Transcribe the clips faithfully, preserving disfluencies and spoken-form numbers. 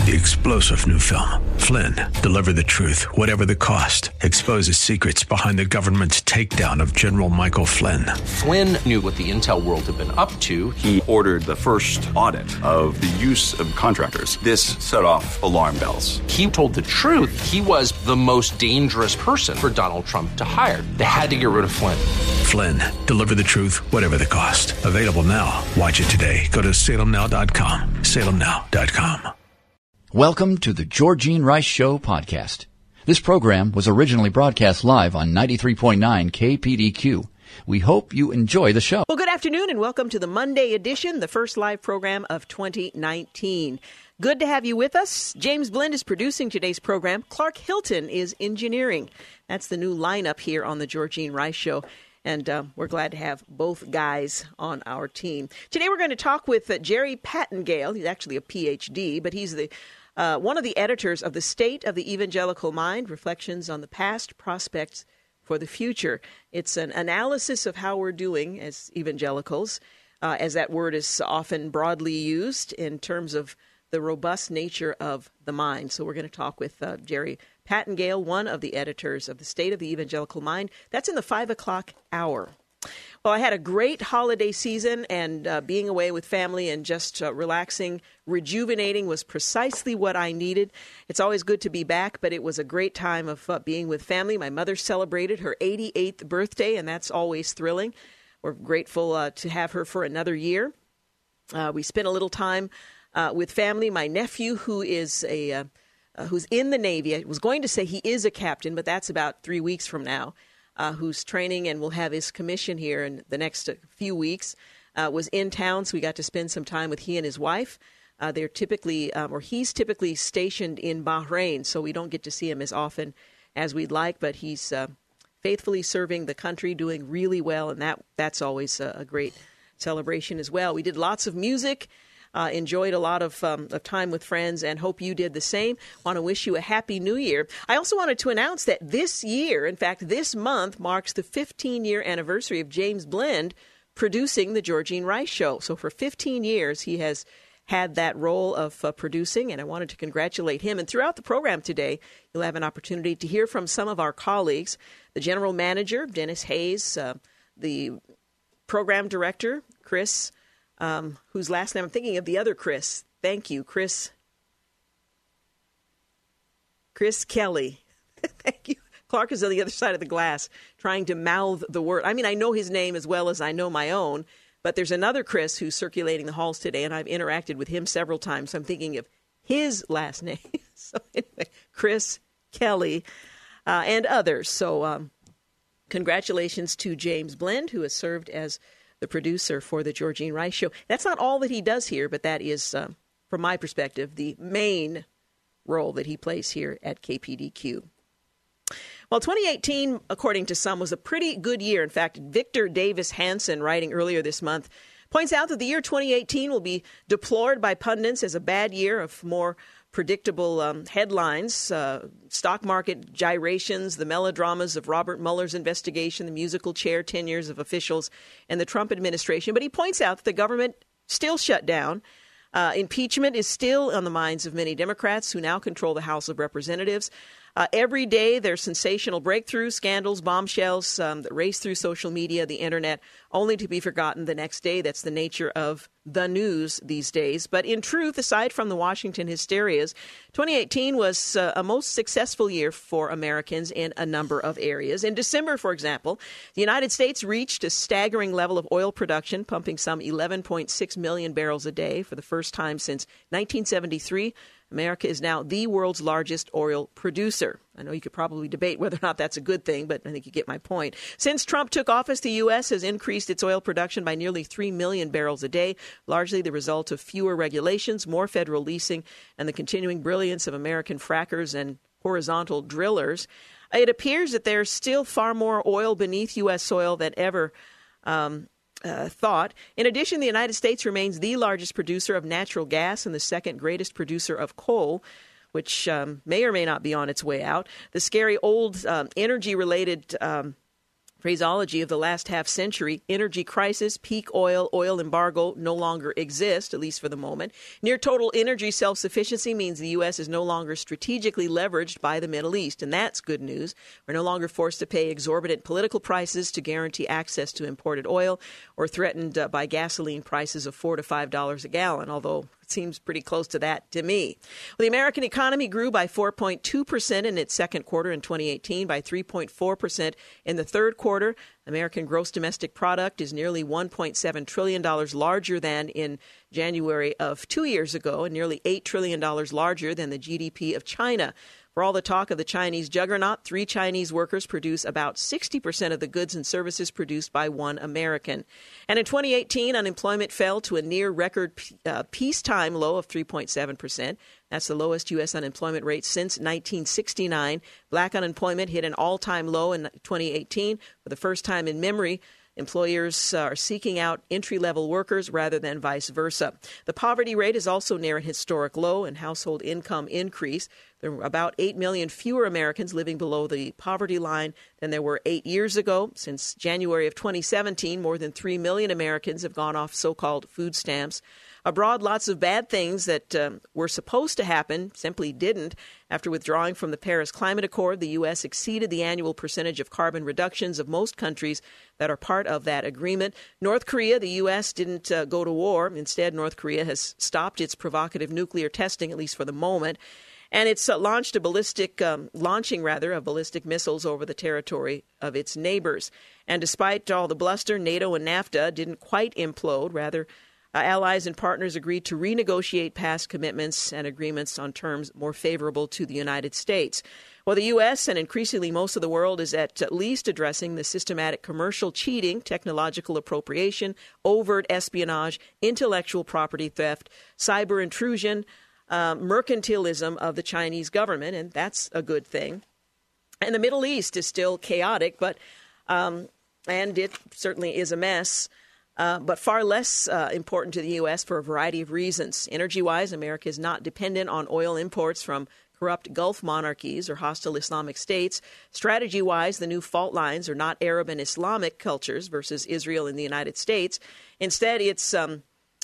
The explosive new film, Flynn, deliver the truth, whatever the cost, exposes secrets behind the government's takedown of General Michael Flynn. Flynn knew what the intel world had been up to. He ordered the first audit of the use of contractors. This set off alarm bells. He told the truth. He was the most dangerous person for Donald Trump to hire. They had to get rid of Flynn. Flynn, deliver the truth, whatever the cost. Available now. Watch it today. Go to salem now dot com. salem now dot com. Welcome to the Georgene Rice Show podcast. This program was originally broadcast live on ninety-three point nine K P D Q. We hope you enjoy the show. Well, good afternoon and welcome to the Monday edition, the first live program of twenty nineteen. Good to have you with us. James Blend is producing today's program. Clark Hilton is engineering. That's the new lineup here on the Georgene Rice Show. And uh, we're glad to have both guys on our team. Today we're going to talk with uh, Jerry Pattengale. He's actually a P H D, but he's the uh, one of the editors of The State of the Evangelical Mind, Reflections on the Past, Prospects for the Future. It's an analysis of how we're doing as evangelicals, uh, as that word is often broadly used in terms of the robust nature of the mind. So we're going to talk with uh, Jerry Pattengale, one of the editors of The State of the Evangelical Mind. That's in the five o'clock hour. Well, I had a great holiday season, and uh, being away with family and just uh, relaxing, rejuvenating was precisely what I needed. It's always good to be back, but it was a great time of uh, being with family. My mother celebrated her eighty-eighth birthday, and that's always thrilling. We're grateful uh, to have her for another year. Uh, we spent a little time uh, with family. My nephew, who is a uh, uh, who's in the Navy, I was going to say he is a captain, but that's about three weeks from now. Uh, who's training and will have his commission here in the next few weeks, uh, was in town, so we got to spend some time with he and his wife. Uh, they're typically, um, or he's typically stationed in Bahrain, so we don't get to see him as often as we'd like, but he's uh, faithfully serving the country, doing really well, and that that's always a, a great celebration as well. We did lots of music. Uh, enjoyed a lot of, um, of time with friends, and hope you did the same. Want to wish you a happy new year. I also wanted to announce that this year, in fact, this month, marks the fifteen-year anniversary of James Blend producing the Georgene Rice Show. So for fifteen years, he has had that role of uh, producing, and I wanted to congratulate him. And throughout the program today, you'll have an opportunity to hear from some of our colleagues, the general manager, Dennis Hayes, uh, the program director, Chris Um, whose last name, I'm thinking of the other Chris. Thank you, Chris. Chris Kelly. Thank you. Clark is on the other side of the glass trying to mouth the word. I mean, I know his name as well as I know my own, but there's another Chris who's circulating the halls today, and I've interacted with him several times, so I'm thinking of his last name. So anyway, Chris Kelly uh, and others. So um, congratulations to James Blend, who has served as the producer for the Georgene Rice Show. That's not all that he does here, but that is, uh, from my perspective, the main role that he plays here at K P D Q. Well, twenty eighteen, according to some, was a pretty good year. In fact, Victor Davis Hanson, writing earlier this month, points out that the year twenty eighteen will be deplored by pundits as a bad year of more predictable um, headlines, uh, stock market gyrations, the melodramas of Robert Mueller's investigation, the musical chair tenures of officials, and the Trump administration. But he points out that the government still shut down. Uh, impeachment is still on the minds of many Democrats who now control the House of Representatives. Uh, every day, there's sensational breakthroughs, scandals, bombshells um, that race through social media, the internet, only to be forgotten the next day. That's the nature of the news these days. But in truth, aside from the Washington hysterias, twenty eighteen was uh, a most successful year for Americans in a number of areas. In December, for example, the United States reached a staggering level of oil production, pumping some eleven point six million barrels a day for the first time since nineteen seventy-three. America is now the world's largest oil producer. I know you could probably debate whether or not that's a good thing, but I think you get my point. Since Trump took office, the U S has increased its oil production by nearly three million barrels a day, largely the result of fewer regulations, more federal leasing, and the continuing brilliance of American frackers and horizontal drillers. It appears that there's still far more oil beneath U S soil than ever um Uh, thought. In addition, the United States remains the largest producer of natural gas and the second greatest producer of coal, which um, may or may not be on its way out. The scary old um, energy-related um, phraseology of the last half century. Energy crisis, peak oil, oil embargo no longer exist, at least for the moment. Near total energy self-sufficiency means the U S is no longer strategically leveraged by the Middle East, and that's good news. We're no longer forced to pay exorbitant political prices to guarantee access to imported oil, or threatened uh, by gasoline prices of four to five dollars a gallon, although it seems pretty close to that to me. Well, the American economy grew by four point two percent in its second quarter in twenty eighteen, by three point four percent in the third quarter. American gross domestic product is nearly one point seven trillion dollars larger than in January of two years ago, and nearly eight trillion dollars larger than the G D P of China. For all the talk of the Chinese juggernaut, three Chinese workers produce about sixty percent of the goods and services produced by one American. And in twenty eighteen, unemployment fell to a near record uh, peacetime low of three point seven percent. That's the lowest U S unemployment rate since nineteen sixty-nine. Black unemployment hit an all-time low in twenty eighteen for the first time in memory. Employers are seeking out entry-level workers rather than vice versa. The poverty rate is also near a historic low, and household income increase. There were about eight million fewer Americans living below the poverty line than there were eight years ago. Since January of twenty seventeen, more than three million Americans have gone off so-called food stamps. Abroad, lots of bad things that um, were supposed to happen simply didn't. After withdrawing from the Paris Climate Accord, the U S exceeded the annual percentage of carbon reductions of most countries that are part of that agreement. North Korea, the U S didn't uh, go to war. Instead, North Korea has stopped its provocative nuclear testing, at least for the moment. And it's uh, launched a ballistic, um, launching rather, of ballistic missiles over the territory of its neighbors. And despite all the bluster, NATO and NAFTA didn't quite implode. Rather, Uh, allies and partners agreed to renegotiate past commitments and agreements on terms more favorable to the United States. Well, the U S and increasingly most of the world is at, at least addressing the systematic commercial cheating, technological appropriation, overt espionage, intellectual property theft, cyber intrusion, uh, mercantilism of the Chinese government, and that's a good thing. And the Middle East is still chaotic, but um, and it certainly is a mess. Uh, but far less uh, important to the U S for a variety of reasons. Energy-wise, America is not dependent on oil imports from corrupt Gulf monarchies or hostile Islamic states. Strategy-wise, the new fault lines are not Arab and Islamic cultures versus Israel and the United States. Instead, it's um,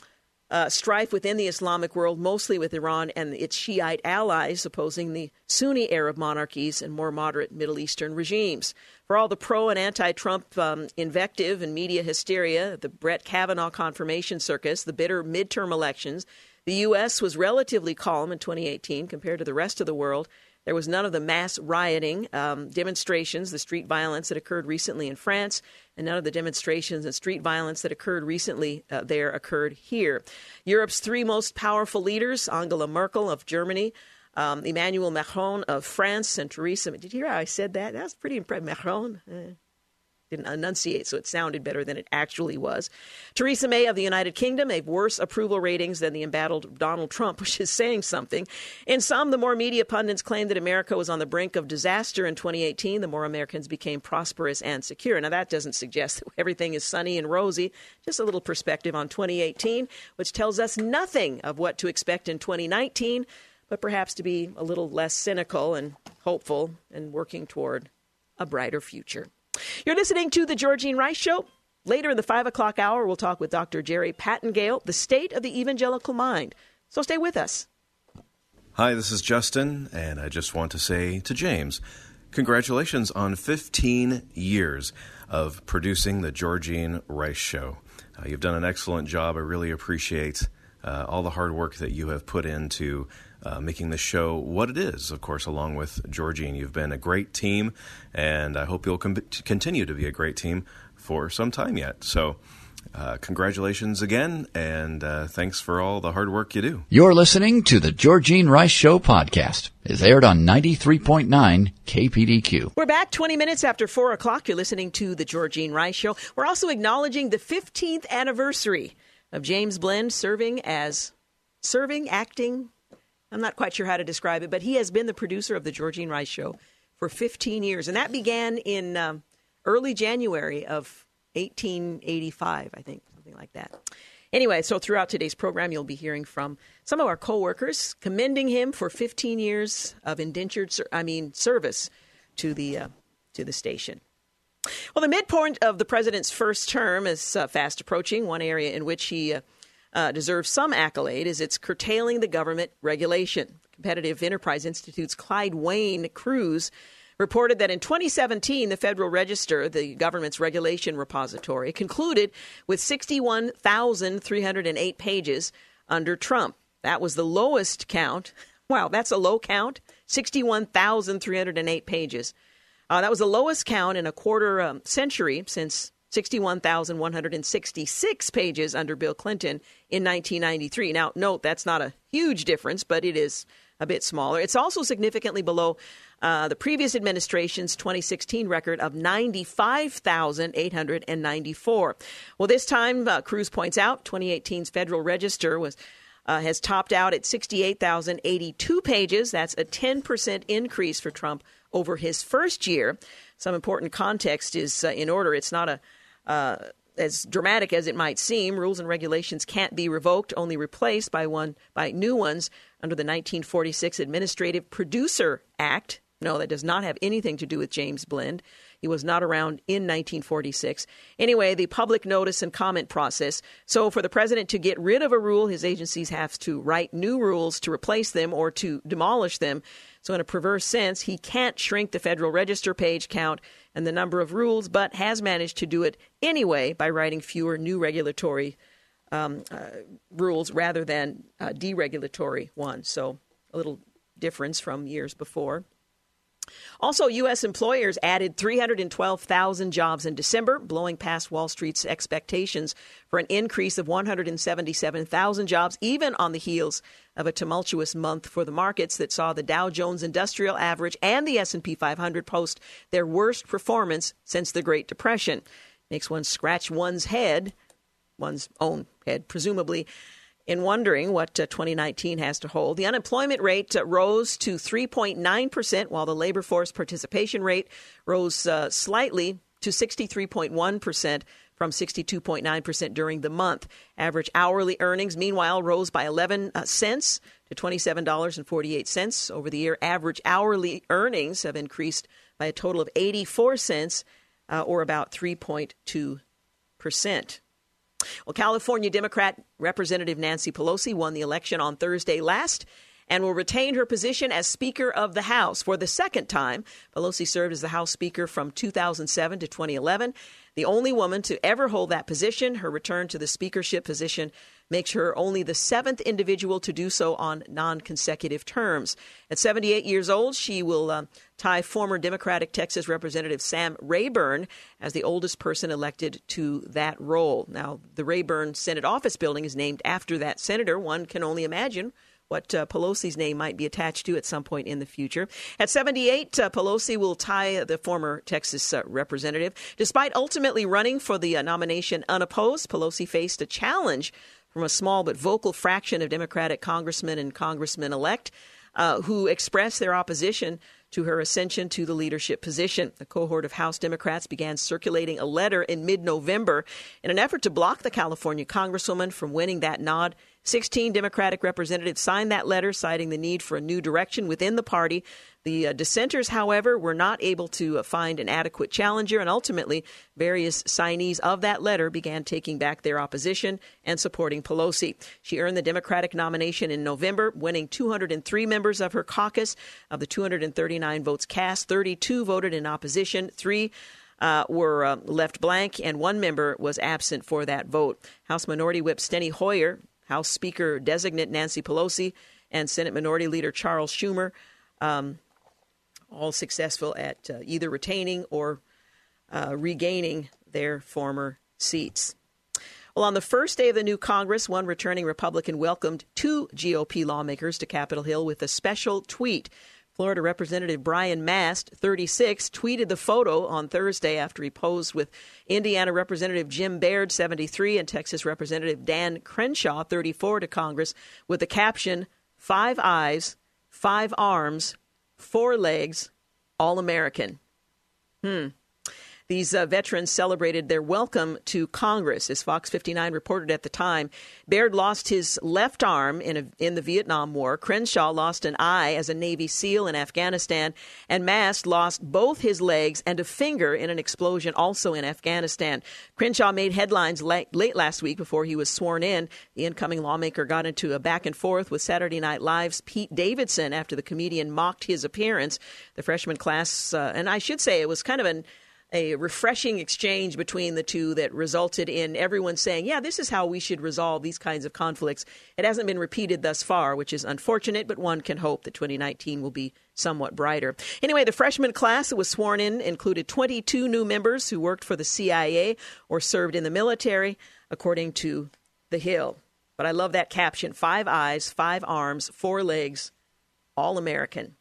uh, strife within the Islamic world, mostly with Iran and its Shiite allies, opposing the Sunni Arab monarchies and more moderate Middle Eastern regimes. For all the pro- and anti-Trump um, invective and media hysteria, the Brett Kavanaugh confirmation circus, the bitter midterm elections, the U S was relatively calm in twenty eighteen compared to the rest of the world. There was none of the mass rioting, um, demonstrations, the street violence that occurred recently in France, and none of the demonstrations and street violence that occurred recently uh, there occurred here. Europe's three most powerful leaders, Angela Merkel of Germany, Um, Emmanuel Macron of France, and Theresa. Did you hear how I said that? That was pretty impressive. Macron uh, didn't enunciate, so it sounded better than it actually was. Theresa May of the United Kingdom have worse approval ratings than the embattled Donald Trump, which is saying something. In some, the more media pundits claim that America was on the brink of disaster in twenty eighteen, the more Americans became prosperous and secure. Now, that doesn't suggest that everything is sunny and rosy. Just a little perspective on twenty eighteen, which tells us nothing of what to expect in twenty nineteen, but perhaps to be a little less cynical and hopeful and working toward a brighter future. You're listening to The Georgene Rice Show. Later in the five o'clock hour, we'll talk with Doctor Jerry Pattengale, the state of the evangelical mind. So stay with us. Hi, this is Justin, and I just want to say to James, congratulations on fifteen years of producing The Georgene Rice Show. Uh, you've done an excellent job. I really appreciate uh, all the hard work that you have put into Uh, making the show what it is, of course, along with Georgene. You've been a great team, and I hope you'll com- continue to be a great team for some time yet. So uh, congratulations again, and uh, thanks for all the hard work you do. You're listening to the Georgene Rice Show podcast. It's aired on ninety-three point nine K P D Q. We're back twenty minutes after four o'clock. You're listening to the Georgene Rice Show. We're also acknowledging the fifteenth anniversary of James Blend serving as, serving, acting, I'm not quite sure how to describe it, but he has been the producer of the Georgene Rice Show for fifteen years. And that began in um, early January of eighteen eighty-five, I think, something like that. Anyway, so throughout today's program, you'll be hearing from some of our coworkers commending him for fifteen years of indentured, I mean, service to the uh, to the station. Well, the midpoint of the president's first term is uh, fast approaching. One area in which he uh, uh, deserves some accolade is its curtailing the government regulation. Competitive Enterprise Institute's Clyde Wayne Cruz reported that in twenty seventeen, the Federal Register, the government's regulation repository, concluded with sixty-one thousand three hundred eight pages under Trump. That was the lowest count. Wow, that's a low count. sixty-one thousand three hundred eight pages. Uh, that was the lowest count in a quarter um, century since sixty-one thousand one hundred sixty-six pages under Bill Clinton in nineteen ninety-three. Now, note, that's not a huge difference, but it is a bit smaller. It's also significantly below uh, the previous administration's twenty sixteen record of ninety-five thousand eight hundred ninety-four. Well, this time, uh, Cruz points out, twenty eighteen's Federal Register was uh, has topped out at sixty-eight thousand eighty-two pages. That's a ten percent increase for Trump over his first year. Some important context is uh, in order. It's not a uh, as dramatic as it might seem. Rules and regulations can't be revoked, only replaced by one by new ones under the nineteen forty-six Administrative Producer Act. No, that does not have anything to do with James Blend. He was not around in nineteen forty-six. Anyway, the public notice and comment process. So for the president to get rid of a rule, his agencies have to write new rules to replace them or to demolish them. So in a perverse sense, he can't shrink the Federal Register page count and the number of rules, but has managed to do it anyway by writing fewer new regulatory um, uh, rules rather than uh, deregulatory ones. So a little difference from years before. Also, U S employers added three hundred twelve thousand jobs in December, blowing past Wall Street's expectations for an increase of one hundred seventy-seven thousand jobs, even on the heels of a tumultuous month for the markets that saw the Dow Jones Industrial Average and the S and P five hundred post their worst performance since the Great Depression. Makes one scratch one's head, one's own head, presumably, in wondering what uh, twenty nineteen has to hold. The unemployment rate uh, rose to three point nine percent, while the labor force participation rate rose uh, slightly to sixty-three point one percent from sixty-two point nine percent during the month. Average hourly earnings, meanwhile, rose by eleven uh, cents to twenty-seven dollars and forty-eight cents. Over the year, average hourly earnings have increased by a total of eighty-four cents, uh, or about three point two percent. Well, California Democrat Representative Nancy Pelosi won the election on Thursday last and will retain her position as Speaker of the House for the second time. Pelosi served as the House Speaker from two thousand seven to twenty eleven. The only woman to ever hold that position. Her return to the speakership position makes her only the seventh individual to do so on non-consecutive terms. At seventy-eight years old, she will uh, tie former Democratic Texas Representative Sam Rayburn as the oldest person elected to that role. Now, the Rayburn Senate Office Building is named after that senator. One can only imagine what uh, Pelosi's name might be attached to at some point in the future. At seventy-eight, uh, Pelosi will tie the former Texas uh, representative. Despite ultimately running for the uh, nomination unopposed, Pelosi faced a challenge from a small but vocal fraction of Democratic congressmen and congressmen-elect uh, who expressed their opposition to her ascension to the leadership position. A cohort of House Democrats began circulating a letter in mid-November in an effort to block the California congresswoman from winning that nod. sixteen Democratic representatives signed that letter, citing the need for a new direction within the party. The uh, dissenters, however, were not able to uh, find an adequate challenger, and ultimately various signees of that letter began taking back their opposition and supporting Pelosi. She earned the Democratic nomination in November, winning two hundred three members of her caucus. Of the two hundred thirty-nine votes cast, thirty-two voted in opposition, three Uh, were uh, left blank, and one member was absent for that vote. House Minority Whip Steny Hoyer, House Speaker-designate Nancy Pelosi, and Senate Minority Leader Charles Schumer, um, all successful at uh, either retaining or uh, regaining their former seats. Well, on the first day of the new Congress, one returning Republican welcomed two G O P lawmakers to Capitol Hill with a special tweet. Florida Representative Brian Mast, thirty-six, tweeted the photo on Thursday after he posed with Indiana Representative Jim Baird, seventy-three, and Texas Representative Dan Crenshaw, thirty-four, to Congress with the caption, "Five eyes, five arms, four legs, all American." Hmm. These uh, veterans celebrated their welcome to Congress. As Fox fifty-nine reported at the time, Baird lost his left arm in, a, in the Vietnam War. Crenshaw lost an eye as a Navy SEAL in Afghanistan. And Mast lost both his legs and a finger in an explosion also in Afghanistan. Crenshaw made headlines late, late last week before he was sworn in. The incoming lawmaker got into a back and forth with Saturday Night Live's Pete Davidson after the comedian mocked his appearance. The freshman class, uh, and I should say it was kind of an a refreshing exchange between the two that resulted in everyone saying, yeah, this is how we should resolve these kinds of conflicts. It hasn't been repeated thus far, which is unfortunate, but one can hope that twenty nineteen will be somewhat brighter. Anyway, the freshman class that was sworn in included twenty-two new members who worked for the C I A or served in the military, according to The Hill. But I love that caption: five eyes, five arms, four legs, all American.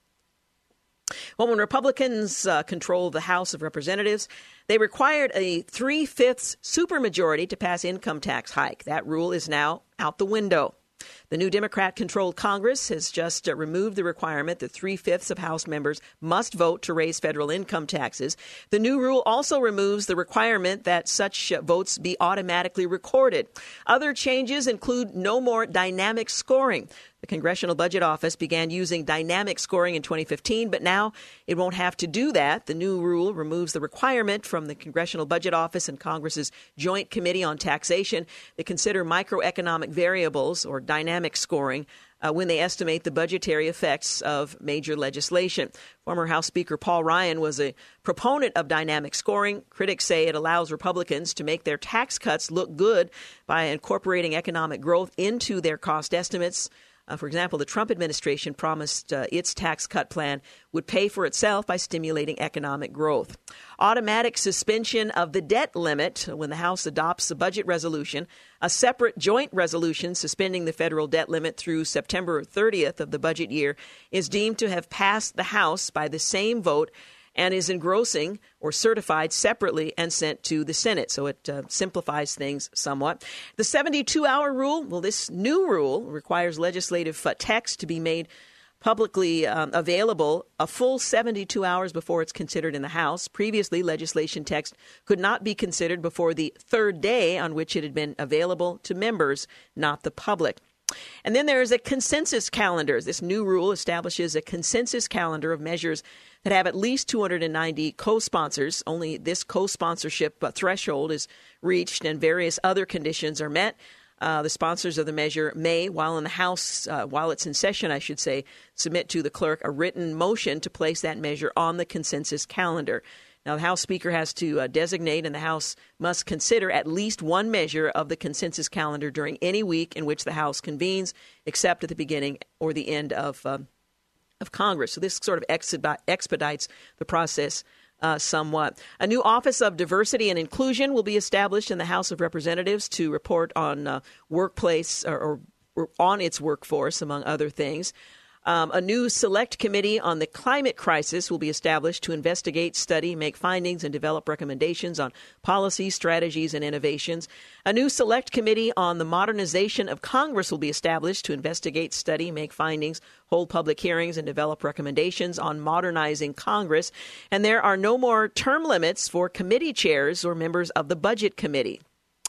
Well, when Republicans uh, controlled the House of Representatives, they required a three-fifths supermajority to pass income tax hike. That rule is now out the window. The new Democrat-controlled Congress has just uh, removed the requirement that three-fifths of House members must vote to raise federal income taxes. The new rule also removes the requirement that such uh, votes be automatically recorded. Other changes include no more dynamic scoring. The Congressional Budget Office began using dynamic scoring in twenty fifteen, but now it won't have to do that. The new rule removes the requirement from the Congressional Budget Office and Congress's Joint Committee on Taxation that consider microeconomic variables or dynamic scoring uh, when they estimate the budgetary effects of major legislation. Former House Speaker Paul Ryan was a proponent of dynamic scoring. Critics say it allows Republicans to make their tax cuts look good by incorporating economic growth into their cost estimates. Uh, for example, the Trump administration promised uh, its tax cut plan would pay for itself by stimulating economic growth. Automatic suspension of the debt limit when the House adopts a budget resolution. A separate joint resolution suspending the federal debt limit through September thirtieth of the budget year is deemed to have passed the House by the same vote and is engrossing or certified separately and sent to the Senate. So it uh, simplifies things somewhat. The seventy-two hour rule, well, this new rule requires legislative uh, text to be made publicly um, available a full seventy-two hours before it's considered in the House. Previously, legislation text could not be considered before the third day on which it had been available to members, not the public. And then there is a consensus calendar. This new rule establishes a consensus calendar of measures that have at least two hundred ninety co-sponsors. Only this co-sponsorship threshold is reached and various other conditions are met. Uh, the sponsors of the measure may, while in the House, uh, while it's in session, I should say, submit to the clerk a written motion to place that measure on the consensus calendar. Now, the House Speaker has to uh, designate, and the House must consider at least one measure of the consensus calendar during any week in which the House convenes, except at the beginning or the end of uh, of Congress. So this sort of expedites the process uh, somewhat. A new Office of Diversity and Inclusion will be established in the House of Representatives to report on uh, workplace or, or, or on its workforce, among other things. Um, a new select committee on the climate crisis will be established to investigate, study, make findings, and develop recommendations on policies, strategies, and innovations. A new select committee on the modernization of Congress will be established to investigate, study, make findings, hold public hearings, and develop recommendations on modernizing Congress. And there are no more term limits for committee chairs or members of the Budget Committee.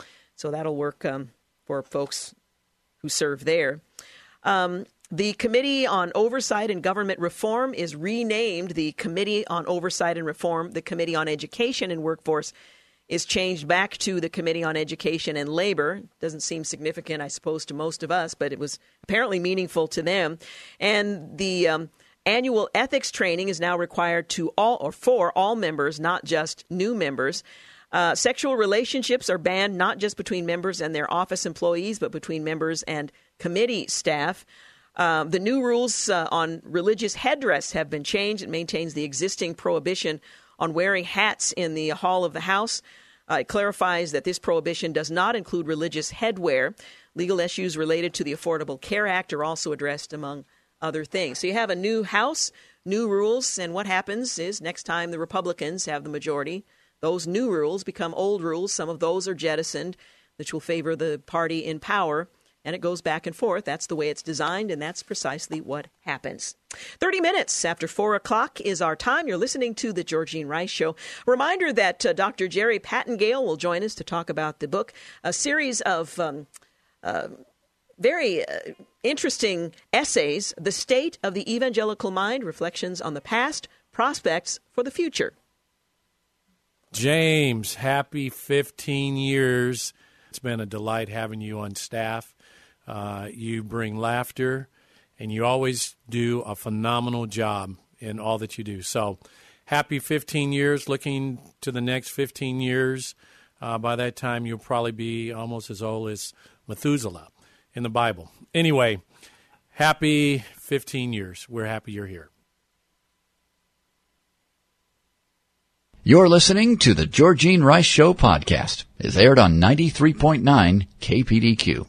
So that'll work um, for folks who serve there. Um, The Committee on Oversight and Government Reform is renamed the Committee on Oversight and Reform. The Committee on Education and Workforce is changed back to the Committee on Education and Labor. Doesn't seem significant, I suppose, to most of us, but it was apparently meaningful to them. And the um, annual ethics training is now required to all or for all members, not just new members. Uh, sexual relationships are banned not just between members and their office employees, but between members and committee staff. Uh, the new rules uh, on religious headdress have been changed. It maintains the existing prohibition on wearing hats in the hall of the House. Uh, it clarifies that this prohibition does not include religious headwear. Legal issues related to the Affordable Care Act are also addressed, among other things. So you have a new House, new rules, and what happens is next time the Republicans have the majority, those new rules become old rules. Some of those are jettisoned, which will favor the party in power. and it goes back and forth. That's the way it's designed, and that's precisely what happens. thirty minutes after four o'clock is our time. You're listening to The Georgene Rice Show. Reminder that uh, Doctor Jerry Pattengale will join us to talk about the book, a series of um, uh, very uh, interesting essays, The State of the Evangelical Mind, Reflections on the Past, Prospects for the Future. James, happy fifteen years. It's been a delight having you on staff. Uh, you bring laughter, and you always do a phenomenal job in all that you do. So happy fifteen years, looking to the next fifteen years. Uh, by that time, you'll probably be almost as old as Methuselah in the Bible. Anyway, happy fifteen years. We're happy you're here. You're listening to the Georgene Rice Show podcast. It's aired on ninety-three point nine K P D Q.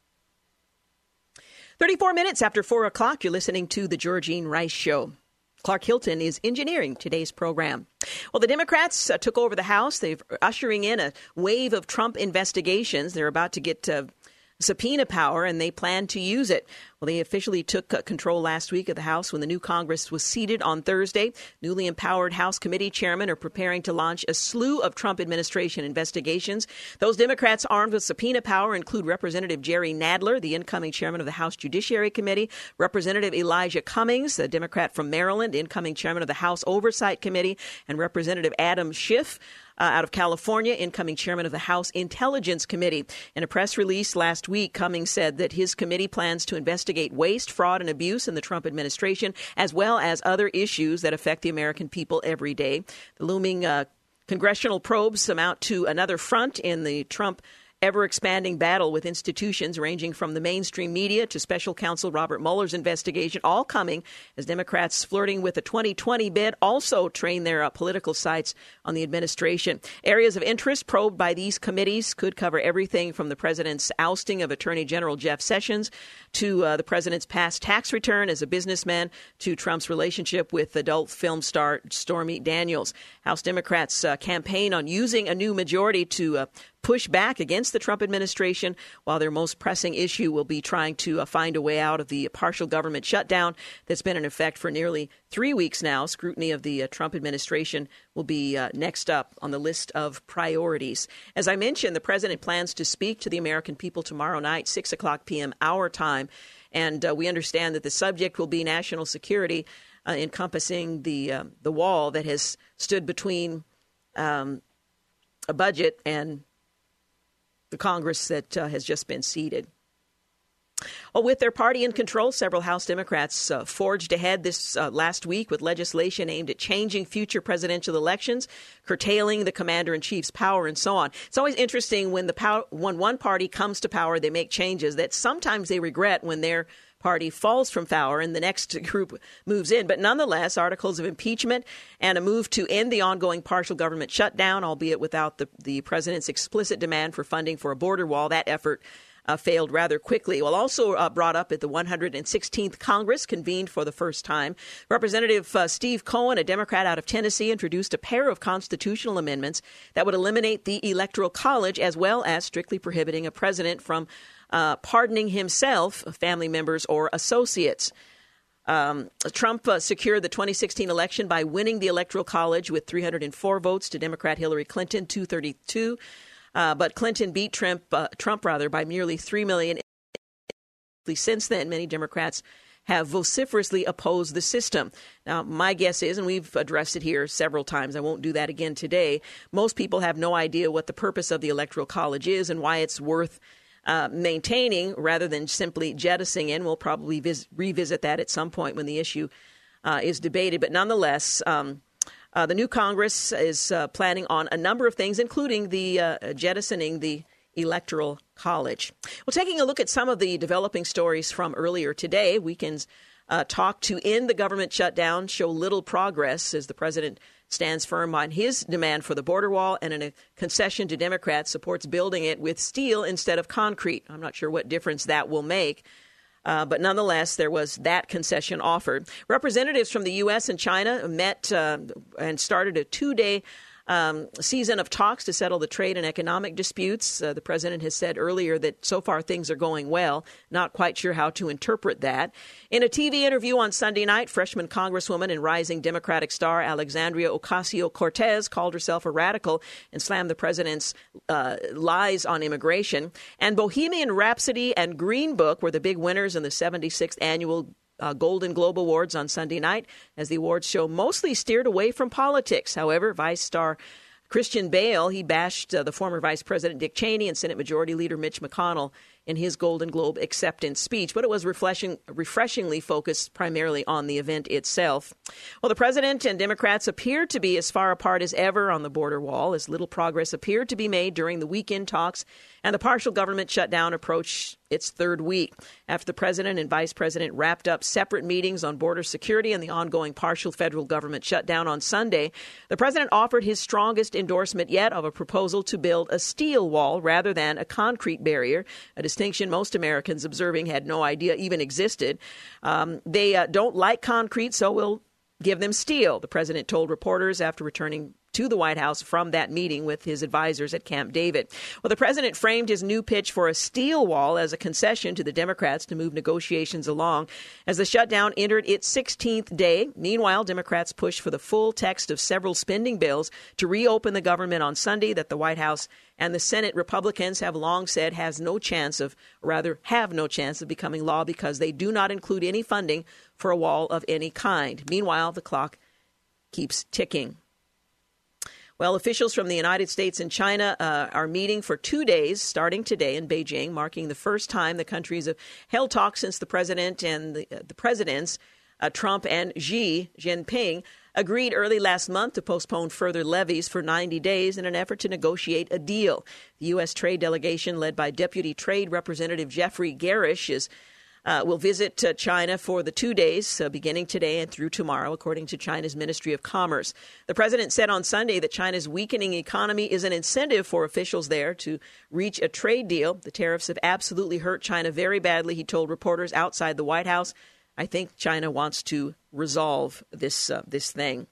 thirty-four minutes after four o'clock, you're listening to the Georgene Rice Show. Clark Hilton is engineering today's program. Well, the Democrats uh, took over the House. They're ushering in a wave of Trump investigations. They're about to get uh, subpoena power, and they plan to use it. Well, they officially took uh, control last week of the House when the new Congress was seated on Thursday. Newly empowered House committee chairmen are preparing to launch a slew of Trump administration investigations. Those Democrats armed with subpoena power include Representative Jerry Nadler, the incoming chairman of the House Judiciary Committee, Representative Elijah Cummings, the Democrat from Maryland, incoming chairman of the House Oversight Committee, and Representative Adam Schiff, Uh, out of California, incoming chairman of the House Intelligence Committee. In a press release last week, Cummings said that his committee plans to investigate waste, fraud, and abuse in the Trump administration, as well as other issues that affect the American people every day. The looming uh, congressional probes amount to another front in the Trump ever-expanding battle with institutions ranging from the mainstream media to special counsel Robert Mueller's investigation, all coming as Democrats flirting with a twenty twenty bid also train their uh, political sights on the administration. Areas of interest probed by these committees could cover everything from the president's ousting of Attorney General Jeff Sessions to uh, the president's past tax return as a businessman to Trump's relationship with adult film star Stormy Daniels. House Democrats uh, campaign on using a new majority to uh, push back against the Trump administration, while their most pressing issue will be trying to uh, find a way out of the partial government shutdown that's been in effect for nearly three weeks now. Scrutiny of the uh, Trump administration will be uh, next up on the list of priorities. As I mentioned, the president plans to speak to the American people tomorrow night, six o'clock p.m. our time, and uh, we understand that the subject will be national security, uh, encompassing the uh, the wall that has stood between um, a budget and the Congress that uh, has just been seated. Well, with their party in control, several House Democrats uh, forged ahead this uh, last week with legislation aimed at changing future presidential elections, curtailing the commander-in-chief's power, and so on. It's always interesting when the power, when one party comes to power, they make changes that sometimes they regret when their party falls from power and the next group moves in. But nonetheless, articles of impeachment and a move to end the ongoing partial government shutdown, albeit without the, the president's explicit demand for funding for a border wall, that effort uh, failed rather quickly. Well, also uh, brought up at the one hundred sixteenth Congress, convened for the first time, Representative uh, Steve Cohen, a Democrat out of Tennessee, introduced a pair of constitutional amendments that would eliminate the Electoral College, as well as strictly prohibiting a president from Uh, pardoning himself, family members, or associates. Um, Trump uh, secured the twenty sixteen election by winning the Electoral College with three hundred four votes to Democrat Hillary Clinton, two thirty-two. Uh, but Clinton beat Trump, uh, Trump rather, by nearly three million. Since then, many Democrats have vociferously opposed the system. Now, my guess is, and we've addressed it here several times, I won't do that again today, most people have no idea what the purpose of the Electoral College is and why it's worth Uh, maintaining rather than simply jettisoning in. We'll probably vis- revisit that at some point when the issue uh, is debated. But nonetheless, um, uh, the new Congress is uh, planning on a number of things, including the uh, jettisoning the Electoral College. Well, taking a look at some of the developing stories from earlier today, we can uh, talk to end the government shutdown, show little progress as the president stands firm on his demand for the border wall, and in a concession to Democrats, supports building it with steel instead of concrete. I'm not sure what difference that will make. Uh, but nonetheless, there was that concession offered. Representatives from the U S and China met uh, and started a two-day um, season of talks to settle the trade and economic disputes. Uh, the president has said earlier that so far things are going well. Not quite sure how to interpret that. In a T V interview on Sunday night, freshman Congresswoman and rising Democratic star Alexandria Ocasio-Cortez called herself a radical and slammed the president's uh, lies on immigration. And Bohemian Rhapsody and Green Book were the big winners in the seventy-sixth annual Uh, Golden Globe Awards on Sunday night, as the awards show mostly steered away from politics. However, Vice star Christian Bale, he bashed uh, the former Vice President Dick Cheney and Senate Majority Leader Mitch McConnell in his Golden Globe acceptance speech, but it was refreshing, refreshingly focused primarily on the event itself. Well, the president and Democrats appear to be as far apart as ever on the border wall, as little progress appeared to be made during the weekend talks, and the partial government shutdown approached its third week. After the president and vice president wrapped up separate meetings on border security and the ongoing partial federal government shutdown on Sunday, the president offered his strongest endorsement yet of a proposal to build a steel wall rather than a concrete barrier, a distinction most Americans observing had no idea even existed. Um, they uh, don't like concrete, so we'll give them steel, the president told reporters after returning to the White House from that meeting with his advisors at Camp David. Well, the president framed his new pitch for a steel wall as a concession to the Democrats to move negotiations along as the shutdown entered its sixteenth day. Meanwhile, Democrats pushed for the full text of several spending bills to reopen the government on Sunday that the White House and the Senate Republicans have long said has no chance of, or rather have no chance of becoming law because they do not include any funding for a wall of any kind. Meanwhile, the clock keeps ticking. Well, officials from the United States and China uh, are meeting for two days starting today in Beijing, marking the first time the countries have held talks since the president and the, uh, the presidents, uh, Trump and Xi Jinping, agreed early last month to postpone further levies for ninety days in an effort to negotiate a deal. The U S trade delegation, led by Deputy Trade Representative Jeffrey Garish, is Uh, will visit uh, China for the two days uh, beginning today and through tomorrow, according to China's Ministry of Commerce. The president said on Sunday that China's weakening economy is an incentive for officials there to reach a trade deal. The tariffs have absolutely hurt China very badly, he told reporters outside the White House. I think China wants to resolve this uh, this thing.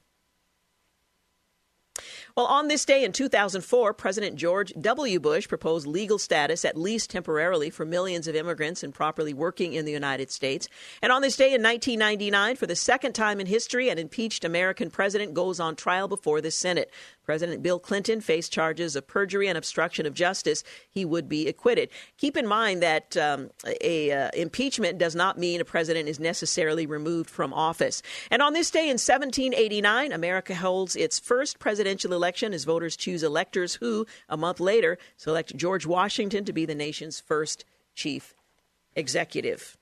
Well, on this day in two thousand four, President George W. Bush proposed legal status, at least temporarily, for millions of immigrants improperly working in the United States. And on this day in nineteen ninety-nine, for the second time in history, an impeached American president goes on trial before the Senate. President Bill Clinton faced charges of perjury and obstruction of justice. He would be acquitted. Keep in mind that um, a uh, impeachment does not mean a president is necessarily removed from office. And on this day in seventeen eighty-nine, America holds its first presidential election as voters choose electors who, a month later, select George Washington to be the nation's first chief executive.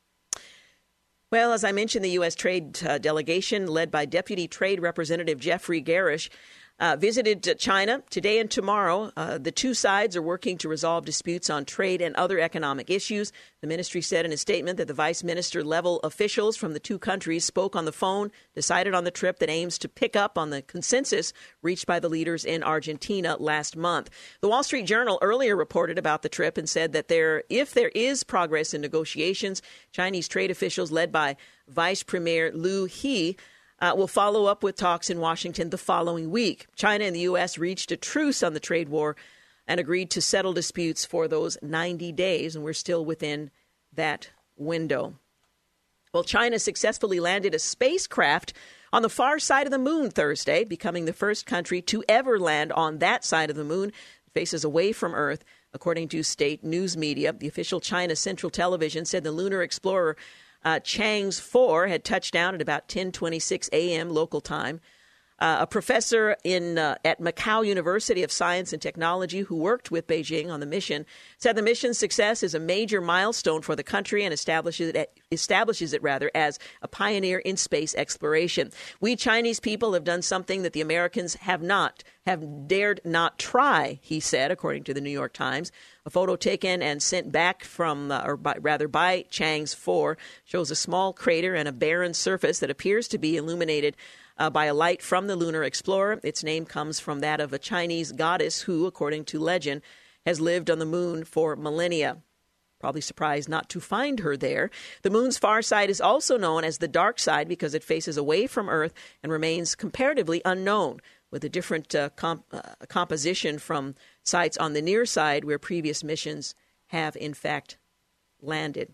Well, as I mentioned, the U S trade uh, delegation, led by Deputy Trade Representative Jeffrey Garish, Uh, visited China today and tomorrow. Uh, the two sides are working to resolve disputes on trade and other economic issues. The ministry said in a statement that the vice minister level officials from the two countries spoke on the phone, decided on the trip that aims to pick up on the consensus reached by the leaders in Argentina last month. The Wall Street Journal earlier reported about the trip and said that there, if there is progress in negotiations, Chinese trade officials led by Vice Premier Liu He Uh, will follow up with talks in Washington the following week. China and the U S reached a truce on the trade war and agreed to settle disputes for those ninety days, and we're still within that window. Well, China successfully landed a spacecraft on the far side of the moon Thursday, becoming the first country to ever land on that side of the moon. It faces away from Earth, according to state news media. The official China Central Television said the lunar explorer Uh, Chang's four had touched down at about ten twenty-six a.m. local time. Uh, a professor in uh, at Macau University of Science and Technology who worked with Beijing on the mission said the mission's success is a major milestone for the country and establishes it, establishes it rather as a pioneer in space exploration. We Chinese people have done something that the Americans have not, have dared not try, he said, according to the New York Times. A photo taken and sent back from, uh, or by, rather by Chang's four shows a small crater and a barren surface that appears to be illuminated Uh, by a light from the Lunar Explorer. Its name comes from that of a Chinese goddess who, according to legend, has lived on the moon for millennia. Probably surprised not to find her there. The moon's far side is also known as the dark side because it faces away from Earth and remains comparatively unknown. with a different uh, comp- uh, composition from sites on the near side where previous missions have, in fact, landed.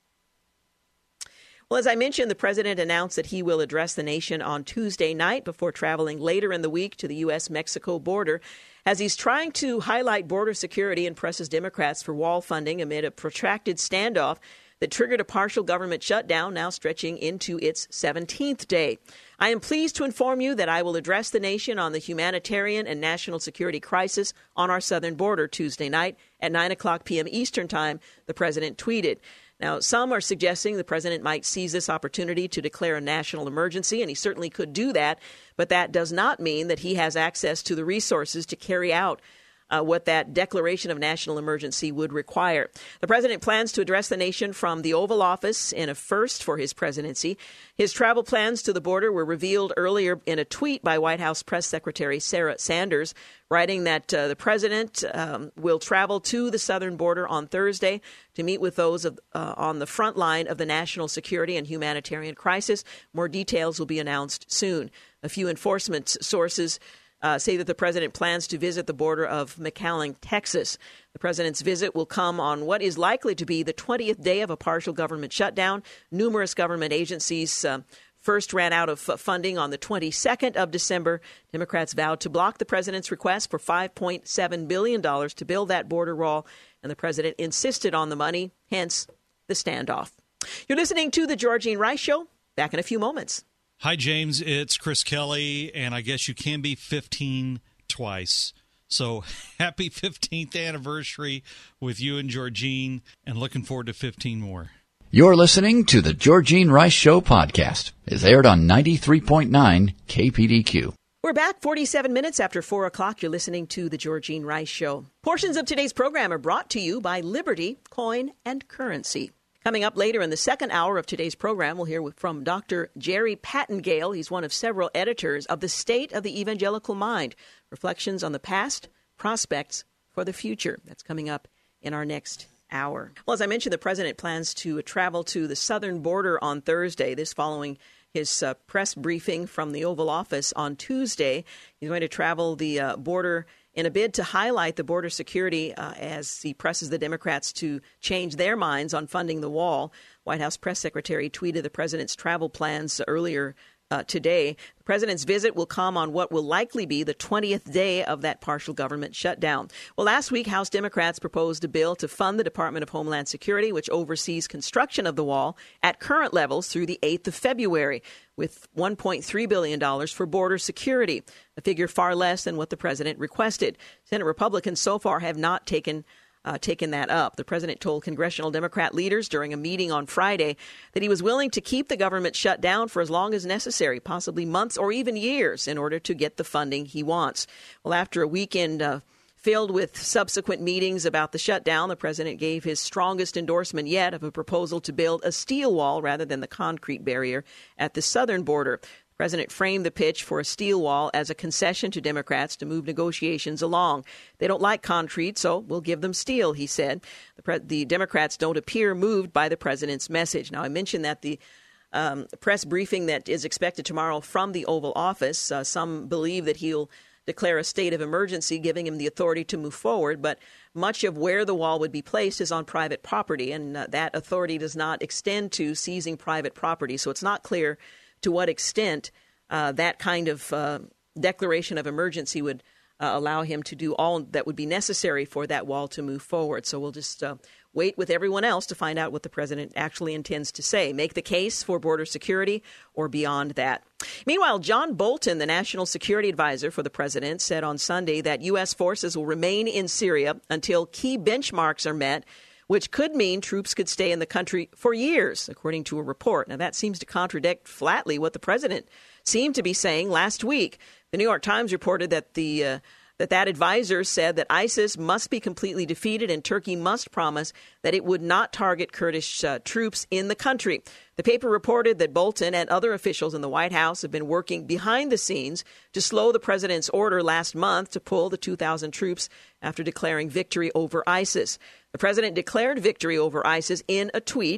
Well, as I mentioned, the president announced that he will address the nation on Tuesday night before traveling later in the week to the U S Mexico border as he's trying to highlight border security and presses Democrats for wall funding amid a protracted standoff that triggered a partial government shutdown now stretching into its seventeenth day. I am pleased to inform you that I will address the nation on the humanitarian and national security crisis on our southern border Tuesday night at nine o'clock p.m. Eastern Time, the president tweeted. Now, some are suggesting the president might seize this opportunity to declare a national emergency, and he certainly could do that, but that does not mean that he has access to the resources to carry out Uh, what that declaration of national emergency would require. The president plans to address the nation from the Oval Office in a first for his presidency. His travel plans to the border were revealed earlier in a tweet by White House Press Secretary Sarah Sanders, writing that uh, the president um, will travel to the southern border on Thursday to meet with those of, uh, on the front line of the national security and humanitarian crisis. More details will be announced soon. A few enforcement sources Uh, say that the president plans to visit the border of McAllen, Texas. The president's visit will come on what is likely to be the twentieth day of a partial government shutdown. Numerous government agencies uh, first ran out of f- funding on the twenty-second of December. Democrats vowed to block the president's request for five point seven billion dollars to build that border wall, and the president insisted on the money, hence the standoff. You're listening to The Georgene Rice Show. Back in a few moments. Hi, James. It's Chris Kelly, and I guess you can be fifteen twice. So happy fifteenth anniversary with you and Georgene, and looking forward to fifteen more. You're listening to the Georgene Rice Show podcast. It's aired on ninety-three point nine K P D Q. We're back forty-seven minutes after four o'clock. You're listening to The Georgene Rice Show. Portions of today's program are brought to you by Liberty Coin and Currency. Coming up later in the second hour of today's program, we'll hear from Doctor Jerry Pattengale. He's one of several editors of The State of the Evangelical Mind, Reflections on the Past, Prospects for the Future. That's coming up in our next hour. Well, as I mentioned, the president plans to travel to the southern border on Thursday, this following his uh, press briefing from the Oval Office on Tuesday. He's going to travel the uh, border in a bid to highlight the border security uh, as he presses the Democrats to change their minds on funding the wall. White House press secretary tweeted the president's travel plans earlier uh, today. The president's visit will come on what will likely be the twentieth day of that partial government shutdown. Well, last week, House Democrats proposed a bill to fund the Department of Homeland Security, which oversees construction of the wall at current levels through the eighth of February, with one point three billion dollars for border security, a figure far less than what the president requested. Senate Republicans so far have not taken Uh, taken that up. The president told congressional Democrat leaders during a meeting on Friday that he was willing to keep the government shut down for as long as necessary, possibly months or even years, in order to get the funding he wants. Well, after a weekend uh, filled with subsequent meetings about the shutdown, the president gave his strongest endorsement yet of a proposal to build a steel wall rather than the concrete barrier at the southern border. The president framed the pitch for a steel wall as a concession to Democrats to move negotiations along. They don't like concrete, so we'll give them steel, he said. The, pre- the Democrats don't appear moved by the president's message. Now, I mentioned that the um, press briefing that is expected tomorrow from the Oval Office, uh, some believe that he'll declare a state of emergency, giving him the authority to move forward. But much of where the wall would be placed is on private property, and uh, that authority does not extend to seizing private property. So it's not clear to what extent uh, that kind of uh, declaration of emergency would uh, allow him to do all that would be necessary for that wall to move forward. So we'll just uh, wait with everyone else to find out what the president actually intends to say. Make the case for border security or beyond that. Meanwhile, John Bolton, the national security advisor for the president, said on Sunday that U S forces will remain in Syria until key benchmarks are met, which could mean troops could stay in the country for years, according to a report. Now, that seems to contradict flatly what the president seemed to be saying last week. The New York Times reported that the uh, that that advisor said that ISIS must be completely defeated and Turkey must promise that it would not target Kurdish uh, troops in the country. The paper reported that Bolton and other officials in the White House have been working behind the scenes to slow the president's order last month to pull the two thousand troops after declaring victory over ISIS. The president declared victory over ISIS in a tweet.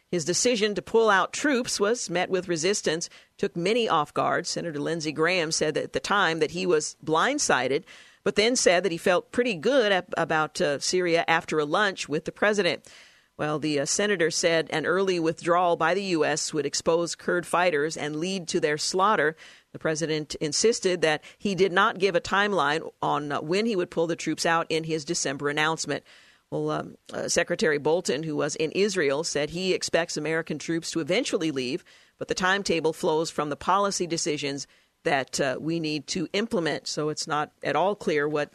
His decision to pull out troops was met with resistance, took many off guard. Senator Lindsey Graham said that at the time that he was blindsided, but then said that he felt pretty good ab- about uh, Syria after a lunch with the president. Well, the uh, senator said an early withdrawal by the U S would expose Kurd fighters and lead to their slaughter. The president insisted that he did not give a timeline on uh, when he would pull the troops out in his December announcement. Well, um, uh, Secretary Bolton, who was in Israel, said he expects American troops to eventually leave, but the timetable flows from the policy decisions that uh, we need to implement. So it's not at all clear what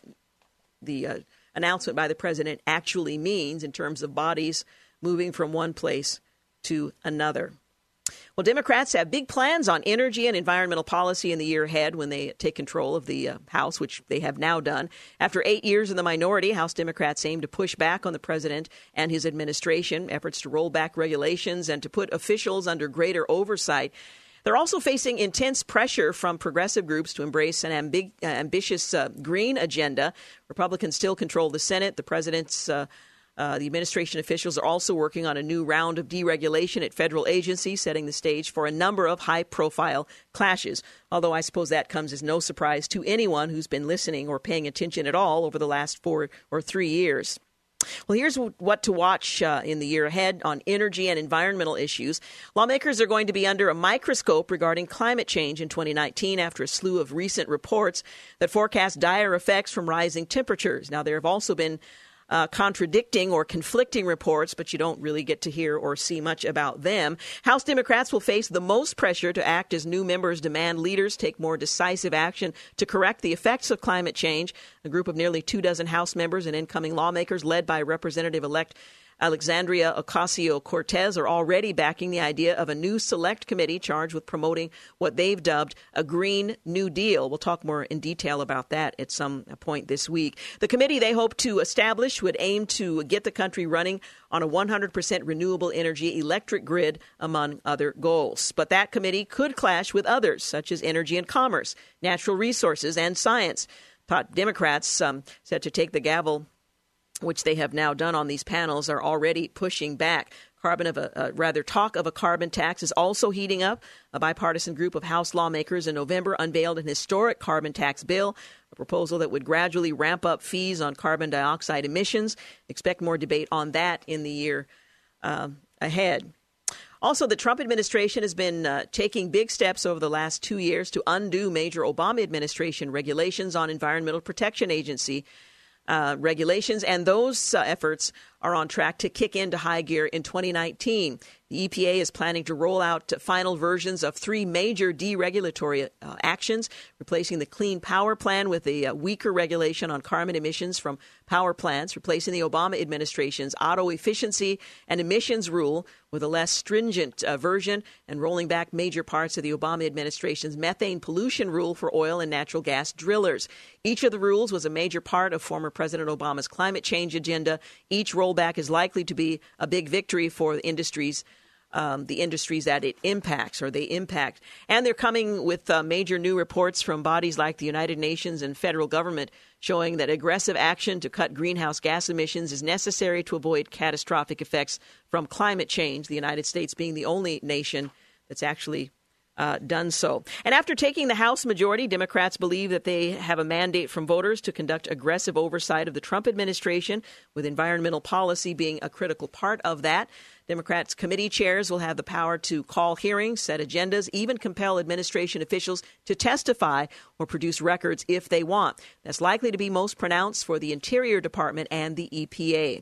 the uh, announcement by the president actually means in terms of bodies moving from one place to another. Well, Democrats have big plans on energy and environmental policy in the year ahead when they take control of the uh, House, which they have now done. After eight years in the minority, House Democrats aim to push back on the president and his administration, efforts to roll back regulations and to put officials under greater oversight. They're also facing intense pressure from progressive groups to embrace an ambi- uh, ambitious uh, green agenda. Republicans still control the Senate. The president's uh, Uh, the administration officials are also working on a new round of deregulation at federal agencies, setting the stage for a number of high-profile clashes, although I suppose that comes as no surprise to anyone who's been listening or paying attention at all over the last four or three years. Well, here's what to watch uh, in the year ahead on energy and environmental issues. Lawmakers are going to be under a microscope regarding climate change in twenty nineteen after a slew of recent reports that forecast dire effects from rising temperatures. Now, there have also been Uh, contradicting or conflicting reports, but you don't really get to hear or see much about them. House Democrats will face the most pressure to act as new members demand leaders take more decisive action to correct the effects of climate change. A group of nearly two dozen House members and incoming lawmakers led by Representative-elect Alexandria Ocasio-Cortez are already backing the idea of a new select committee charged with promoting what they've dubbed a Green New Deal. We'll talk more in detail about that at some point this week. The committee they hope to establish would aim to get the country running on a one hundred percent renewable energy electric grid, among other goals. But that committee could clash with others, such as energy and commerce, natural resources, and science. Top Democrats um, set to take the gavel, which they have now done on these panels, are already pushing back. Carbon of a uh, rather talk of a carbon tax is also heating up. A bipartisan group of House lawmakers in November unveiled an historic carbon tax bill, a proposal that would gradually ramp up fees on carbon dioxide emissions. Expect more debate on that in the year uh, ahead. Also, the Trump administration has been uh, taking big steps over the last two years to undo major Obama administration regulations on Environmental Protection Agency Uh, regulations, and those uh, efforts are on track to kick into high gear in twenty nineteen. The E P A is planning to roll out final versions of three major deregulatory uh, actions, replacing the Clean Power Plan with a uh, weaker regulation on carbon emissions from power plants, replacing the Obama administration's auto efficiency and emissions rule with a less stringent uh, version, and rolling back major parts of the Obama administration's methane pollution rule for oil and natural gas drillers. Each of the rules was a major part of former President Obama's climate change agenda. Each rollback is likely to be a big victory for the industries Um, the industries that it impacts or they impact. And they're coming with uh, major new reports from bodies like the United Nations and federal government showing that aggressive action to cut greenhouse gas emissions is necessary to avoid catastrophic effects from climate change, the United States being the only nation that's actually Uh, done so. And after taking the House majority, Democrats believe that they have a mandate from voters to conduct aggressive oversight of the Trump administration, with environmental policy being a critical part of that. Democrats' committee chairs will have the power to call hearings, set agendas, even compel administration officials to testify or produce records if they want. That's likely to be most pronounced for the Interior Department and the E P A.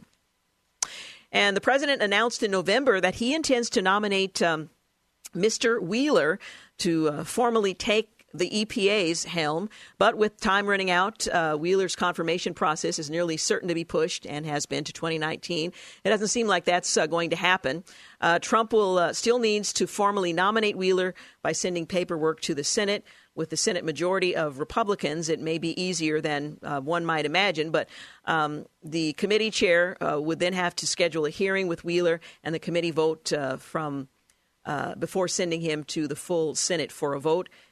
And the president announced in November that he intends to nominate um, Mister Wheeler to uh, formally take the E P A's helm. But with time running out, uh, Wheeler's confirmation process is nearly certain to be pushed and has been to twenty nineteen. It doesn't seem like that's uh, going to happen. Uh, Trump will uh, still needs to formally nominate Wheeler by sending paperwork to the Senate. With the Senate majority of Republicans, it may be easier than uh, one might imagine. But um, the committee chair uh, would then have to schedule a hearing with Wheeler and the committee vote uh, from Uh, before sending him to the full Senate for a vote.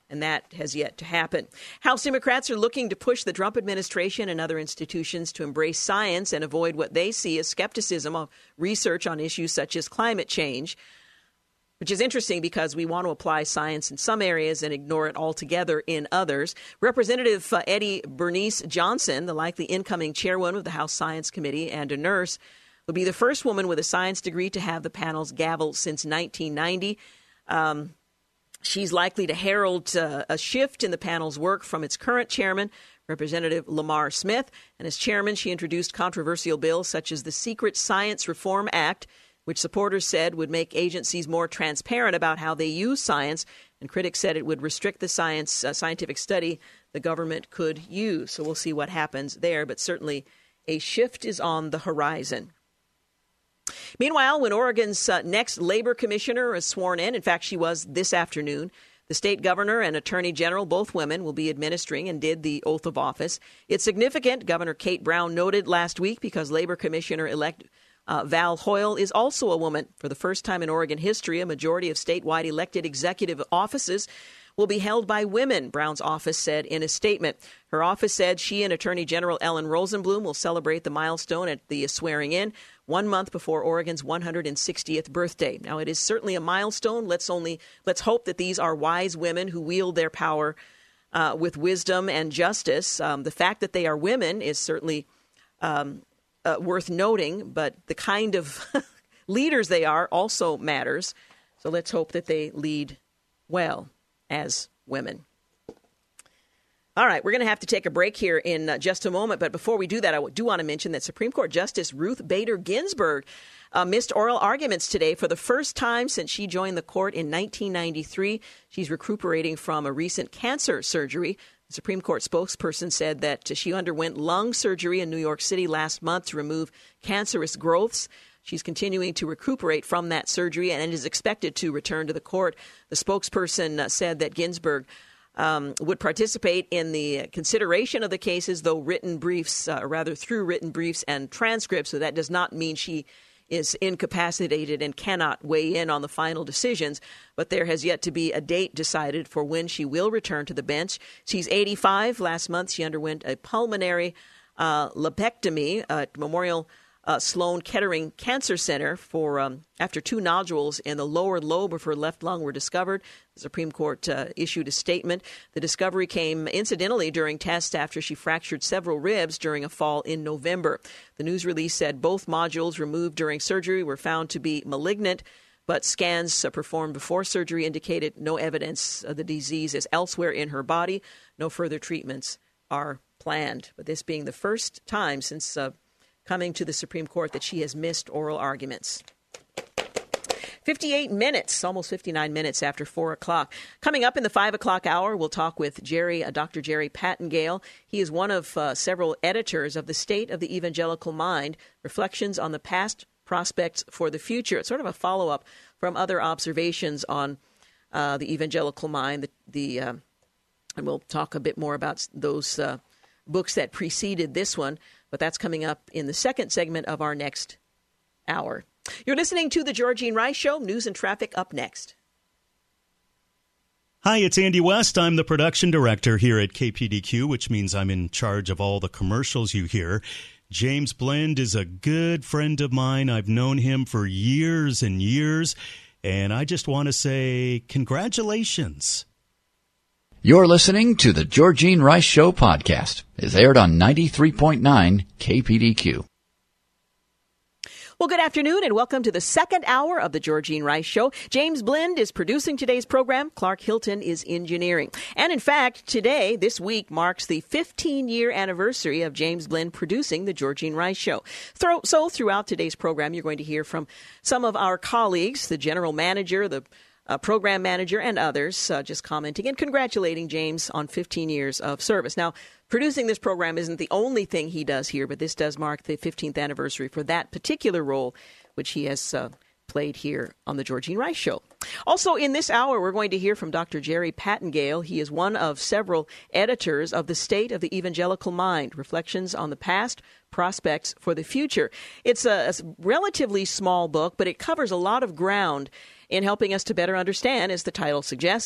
and that has yet to happen. House Democrats are looking to push the Trump administration and other institutions to embrace science and avoid what they see as skepticism of research on issues such as climate change, which is interesting because we want to apply science in some areas and ignore it altogether in others. Representative uh, Eddie Bernice Johnson, the likely incoming chairwoman of the House Science Committee and a nurse, will be the first woman with a science degree to have the panel's gavel since nineteen ninety. Um, she's likely to herald uh, a shift in the panel's work from its current chairman, Representative Lamar Smith. And as chairman, she introduced controversial bills such as the Secret Science Reform Act, which supporters said would make agencies more transparent about how they use science, and critics said it would restrict the science uh, scientific study the government could use. So we'll see what happens there, but certainly a shift is on the horizon. Meanwhile, when Oregon's uh, next labor commissioner is sworn in, in fact, she was this afternoon, the state governor and attorney general, both women, will be administering and did the oath of office. It's significant, Governor Kate Brown noted last week, because labor commissioner-elect Uh, Val Hoyle is also a woman. For the first time in Oregon history, a majority of statewide elected executive offices will be held by women, Brown's office said in a statement. Her office said she and Attorney General Ellen Rosenblum will celebrate the milestone at the swearing-in one month before Oregon's one hundred sixtieth birthday. Now, it is certainly a milestone. Let's only let's hope that these are wise women who wield their power uh, with wisdom and justice. Um, the fact that they are women is certainly Um, Uh, worth noting, but the kind of leaders they are also matters. So let's hope that they lead well as women. All right, we're going to have to take a break here in uh, just a moment. But before we do that, I do want to mention that Supreme Court Justice Ruth Bader Ginsburg uh, missed oral arguments today for the first time since she joined the court in nineteen ninety-three. She's recuperating from a recent cancer surgery. The Supreme Court spokesperson said that she underwent lung surgery in New York City last month to remove cancerous growths. She's continuing to recuperate from that surgery and is expected to return to the court. The spokesperson said that Ginsburg um, would participate in the consideration of the cases, though written briefs, uh, rather through written briefs and transcripts. So that does not mean she is incapacitated and cannot weigh in on the final decisions, but there has yet to be a date decided for when she will return to the bench. She's eighty-five. Last month, she underwent a pulmonary uh, lobectomy at Memorial uh, Sloan Kettering Cancer Center for um, after two nodules in the lower lobe of her left lung were discovered. The Supreme Court uh, issued a statement. The discovery came incidentally during tests after she fractured several ribs during a fall in November. The news release said both nodules removed during surgery were found to be malignant, but scans uh, performed before surgery indicated no evidence of the disease is elsewhere in her body. No further treatments are planned. But this being the first time since uh, coming to the Supreme Court that she has missed oral arguments. fifty-eight minutes, almost fifty-nine minutes after four o'clock. Coming up in the five o'clock hour, we'll talk with Jerry, uh, Doctor Jerry Pattengale. He is one of uh, several editors of The State of the Evangelical Mind, Reflections on the Past, Prospects for the Future. It's sort of a follow-up from other observations on uh, the evangelical mind. The, the uh, and we'll talk a bit more about those uh, books that preceded this one, but that's coming up in the second segment of our next hour. You're listening to The Georgene Rice Show. News and traffic up next. Hi, it's Andy West. I'm the production director here at K P D Q, which means I'm in charge of all the commercials you hear. James Blend is a good friend of mine. I've known him for years and years, and I just want to say congratulations. You're listening to The Georgene Rice Show podcast. It's aired on ninety-three point nine K P D Q. Well, good afternoon and welcome to the second hour of the Georgene Rice Show. James Blend is producing today's program. Clark Hilton is engineering. And in fact, today, this week, marks the fifteen-year anniversary of James Blend producing the Georgene Rice Show. So throughout today's program, you're going to hear from some of our colleagues, the general manager, the Uh, program manager, and others uh, just commenting and congratulating James on fifteen years of service. Now, producing this program isn't the only thing he does here, but this does mark the fifteenth anniversary for that particular role, which he has uh, played here on the Georgene Rice Show. Also, in this hour, we're going to hear from Doctor Jerry Pattengale. He is one of several editors of The State of the Evangelical Mind, Reflections on the Past, Prospects for the Future. It's a, a relatively small book, but it covers a lot of ground in helping us to better understand, as the title suggests,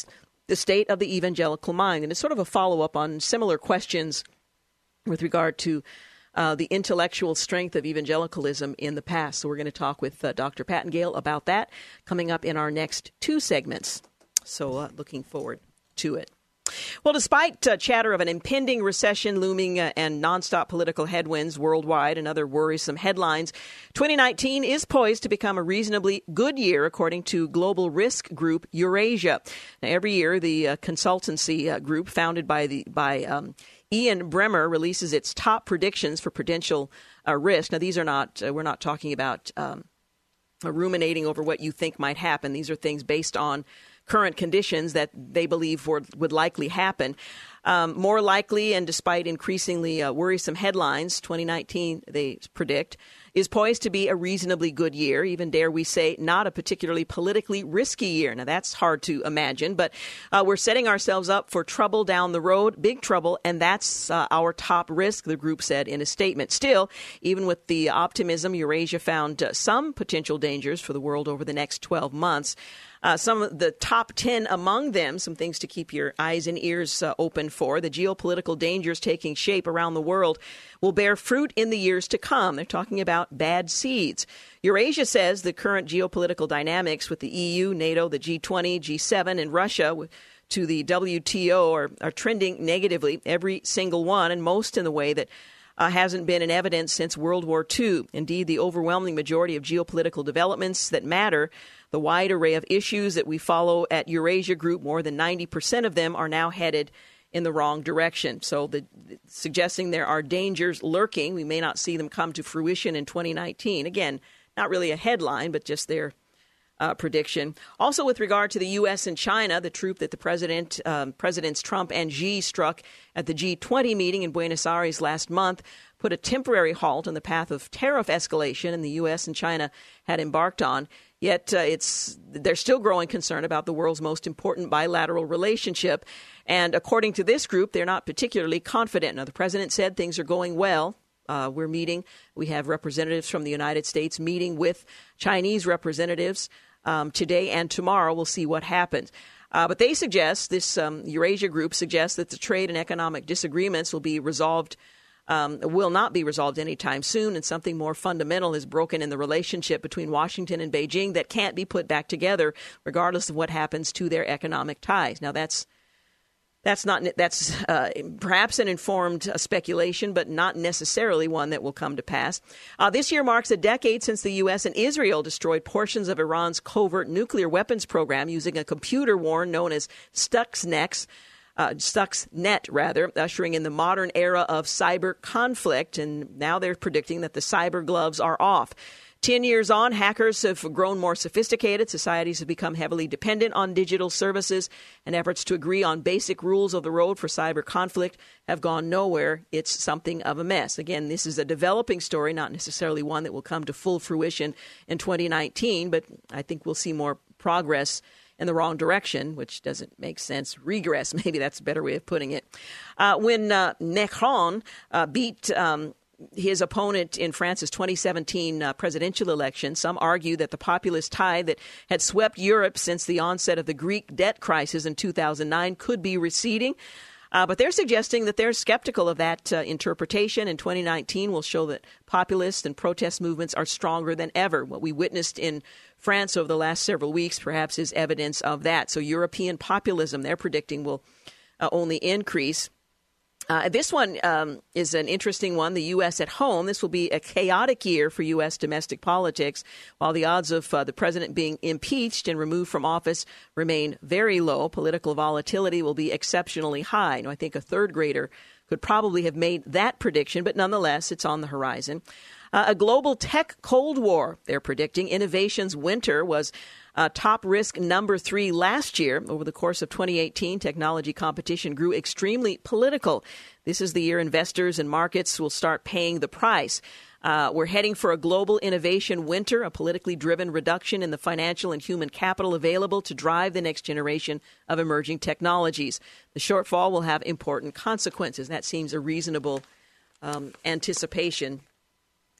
the state of the evangelical mind. And it's sort of a follow-up on similar questions with regard to uh, the intellectual strength of evangelicalism in the past. So we're going to talk with uh, Doctor Pattengale about that coming up in our next two segments. So uh, looking forward to it. Well, despite uh, chatter of an impending recession looming uh, and nonstop political headwinds worldwide and other worrisome headlines, twenty nineteen is poised to become a reasonably good year, according to global risk group Eurasia. Now, every year, the uh, consultancy uh, group founded by the by um, Ian Bremmer releases its top predictions for potential uh, risk. Now, these are not uh, we're not talking about um, ruminating over what you think might happen. These are things based on current conditions that they believe would, would likely happen. Um, more likely, and despite increasingly uh, worrisome headlines, twenty nineteen, they predict, is poised to be a reasonably good year, even dare we say not a particularly politically risky year. Now, that's hard to imagine, but uh, we're setting ourselves up for trouble down the road, big trouble, and that's uh, our top risk, the group said in a statement. Still, even with the optimism, Eurasia found uh, some potential dangers for the world over the next twelve months. Uh, some of the top ten among them, some things to keep your eyes and ears uh, open for. The geopolitical dangers taking shape around the world will bear fruit in the years to come. They're talking about bad seeds. Eurasia says the current geopolitical dynamics with the E U, NATO, the G twenty, G seven, and Russia to the W T O are, are trending negatively, every single one, and most in the way that Uh, hasn't been in evidence since World War Two. Indeed, the overwhelming majority of geopolitical developments that matter, the wide array of issues that we follow at Eurasia Group, more than ninety percent of them are now headed in the wrong direction. So the, suggesting there are dangers lurking, we may not see them come to fruition in twenty nineteen. Again, not really a headline, but just their Uh, prediction. Also, with regard to the U S and China, the troop that the president, um, Presidents Trump and Xi struck at the G twenty meeting in Buenos Aires last month put a temporary halt on the path of tariff escalation, and the U S and China had embarked on. Yet uh, it's there's still growing concern about the world's most important bilateral relationship. And according to this group, they're not particularly confident. Now, the president said things are going well. Uh, we're meeting. We have representatives from the United States meeting with Chinese representatives um, today and tomorrow. We'll see what happens. Uh, but they suggest, this um, Eurasia group suggests that the trade and economic disagreements will be resolved, um, will not be resolved anytime soon, and something more fundamental is broken in the relationship between Washington and Beijing that can't be put back together, regardless of what happens to their economic ties. Now, that's That's not that's uh, perhaps an informed uh, speculation, but not necessarily one that will come to pass. Uh, this year marks a decade since the U S and Israel destroyed portions of Iran's covert nuclear weapons program using a computer war known as Stuxnet, uh, Stuxnet rather, ushering in the modern era of cyber conflict. And now they're predicting that the cyber gloves are off. Ten years on, hackers have grown more sophisticated. Societies have become heavily dependent on digital services, and efforts to agree on basic rules of the road for cyber conflict have gone nowhere. It's something of a mess. Again, this is a developing story, not necessarily one that will come to full fruition in twenty nineteen, but I think we'll see more progress in the wrong direction, which doesn't make sense. Regress, maybe that's a better way of putting it. Uh, when uh, Macron uh, beat Um, his opponent in France's twenty seventeen uh, presidential election, some argue that the populist tide that had swept Europe since the onset of the Greek debt crisis in two thousand nine could be receding. Uh, but they're suggesting that they're skeptical of that uh, interpretation, and twenty nineteen will show that populist and protest movements are stronger than ever. What we witnessed in France over the last several weeks perhaps is evidence of that. So European populism, they're predicting, will uh, only increase. Uh, this one um, is an interesting one. The U S at home. This will be a chaotic year for U S domestic politics. While the odds of uh, the president being impeached and removed from office remain very low, political volatility will be exceptionally high. Now, I think a third grader could probably have made that prediction, but nonetheless, it's on the horizon. Uh, a global tech cold war, they're predicting. Innovation's winter was Uh, top risk number three last year. Over the course of twenty eighteen, technology competition grew extremely political. This is the year investors and markets will start paying the price. Uh, we're heading for a global innovation winter, a politically driven reduction in the financial and human capital available to drive the next generation of emerging technologies. The shortfall will have important consequences. That seems a reasonable um, anticipation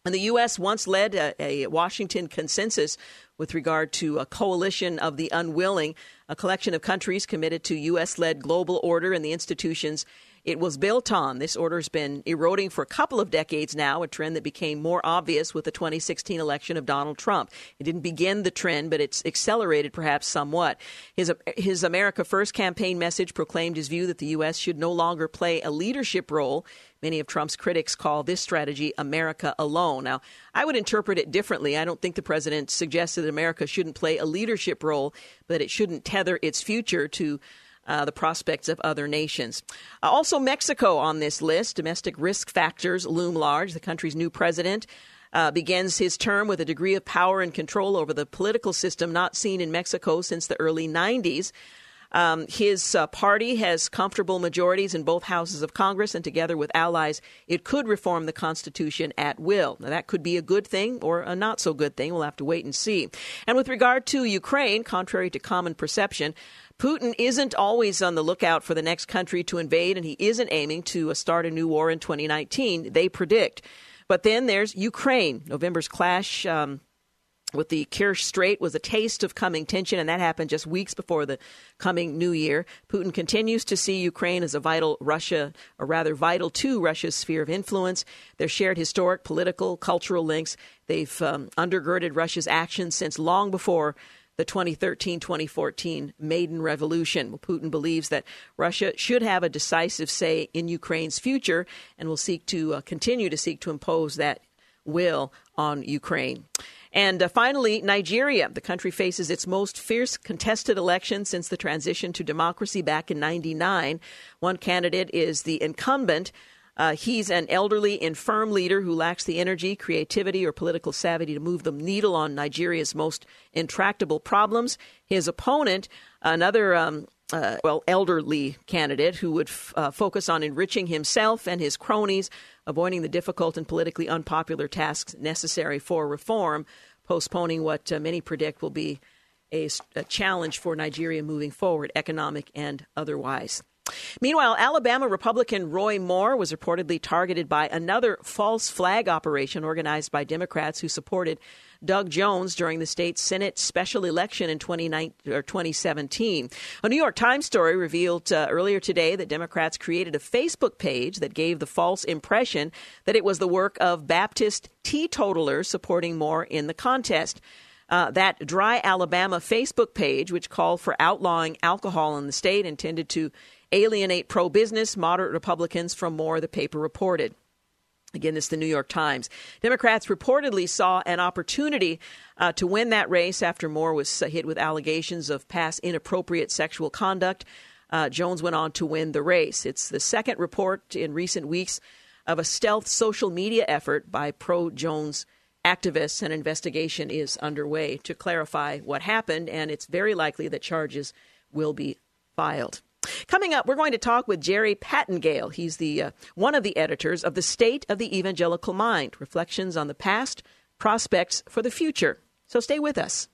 And the U S once led a, a Washington consensus with regard to a coalition of the unwilling, a collection of countries committed to U S-led global order and the institutions it was built on. This order has been eroding for a couple of decades now, a trend that became more obvious with the twenty sixteen election of Donald Trump. It didn't begin the trend, but it's accelerated perhaps somewhat. His, his America First campaign message proclaimed his view that the U S should no longer play a leadership role. Many of Trump's critics call this strategy America alone. Now, I would interpret it differently. I don't think the president suggested that America shouldn't play a leadership role, but it shouldn't tether its future to Uh, the prospects of other nations. Uh, also, Mexico on this list. Domestic risk factors loom large. The country's new president uh, begins his term with a degree of power and control over the political system not seen in Mexico since the early nineties. Um, his uh, party has comfortable majorities in both houses of Congress, and together with allies, it could reform the Constitution at will. Now, that could be a good thing or a not so good thing. We'll have to wait and see. And with regard to Ukraine, contrary to common perception, Putin isn't always on the lookout for the next country to invade, and he isn't aiming to uh, start a new war in twenty nineteen, they predict. But then there's Ukraine. November's clash um, with the Kerch Strait was a taste of coming tension, and that happened just weeks before the coming new year. Putin continues to see Ukraine as a vital Russia, or rather vital to Russia's sphere of influence. Their shared historic, political, cultural links, they've um, undergirded Russia's actions since long before the twenty thirteen twenty fourteen Maidan Revolution. Well, Putin believes that Russia should have a decisive say in Ukraine's future and will seek to uh, continue to seek to impose that will on Ukraine. And uh, finally, Nigeria. The country faces its most fierce contested election since the transition to democracy back in ninety-nine. One candidate is the incumbent. Uh, he's an elderly, infirm leader who lacks the energy, creativity, or political savvy to move the needle on Nigeria's most intractable problems. His opponent, another um, uh, well, elderly candidate who would f- uh, focus on enriching himself and his cronies, avoiding the difficult and politically unpopular tasks necessary for reform, postponing what uh, many predict will be a, a challenge for Nigeria moving forward, economic and otherwise. Meanwhile, Alabama Republican Roy Moore was reportedly targeted by another false flag operation organized by Democrats who supported Doug Jones during the state's Senate special election in twenty seventeen. A New York Times story revealed uh, earlier today that Democrats created a Facebook page that gave the false impression that it was the work of Baptist teetotalers supporting Moore in the contest. Uh, that Dry Alabama Facebook page, which called for outlawing alcohol in the state, intended to alienate pro-business, moderate Republicans from Moore, the paper reported. Again, this is the New York Times. Democrats reportedly saw an opportunity uh, to win that race after Moore was uh, hit with allegations of past inappropriate sexual conduct. Uh, Jones went on to win the race. It's the second report in recent weeks of a stealth social media effort by pro-Jones activists. An investigation is underway to clarify what happened, and it's very likely that charges will be filed. Coming up, we're going to talk with Jerry Pattengale. He's the uh, one of the editors of The State of the Evangelical Mind, Reflections on the Past, Prospects for the Future. So stay with us.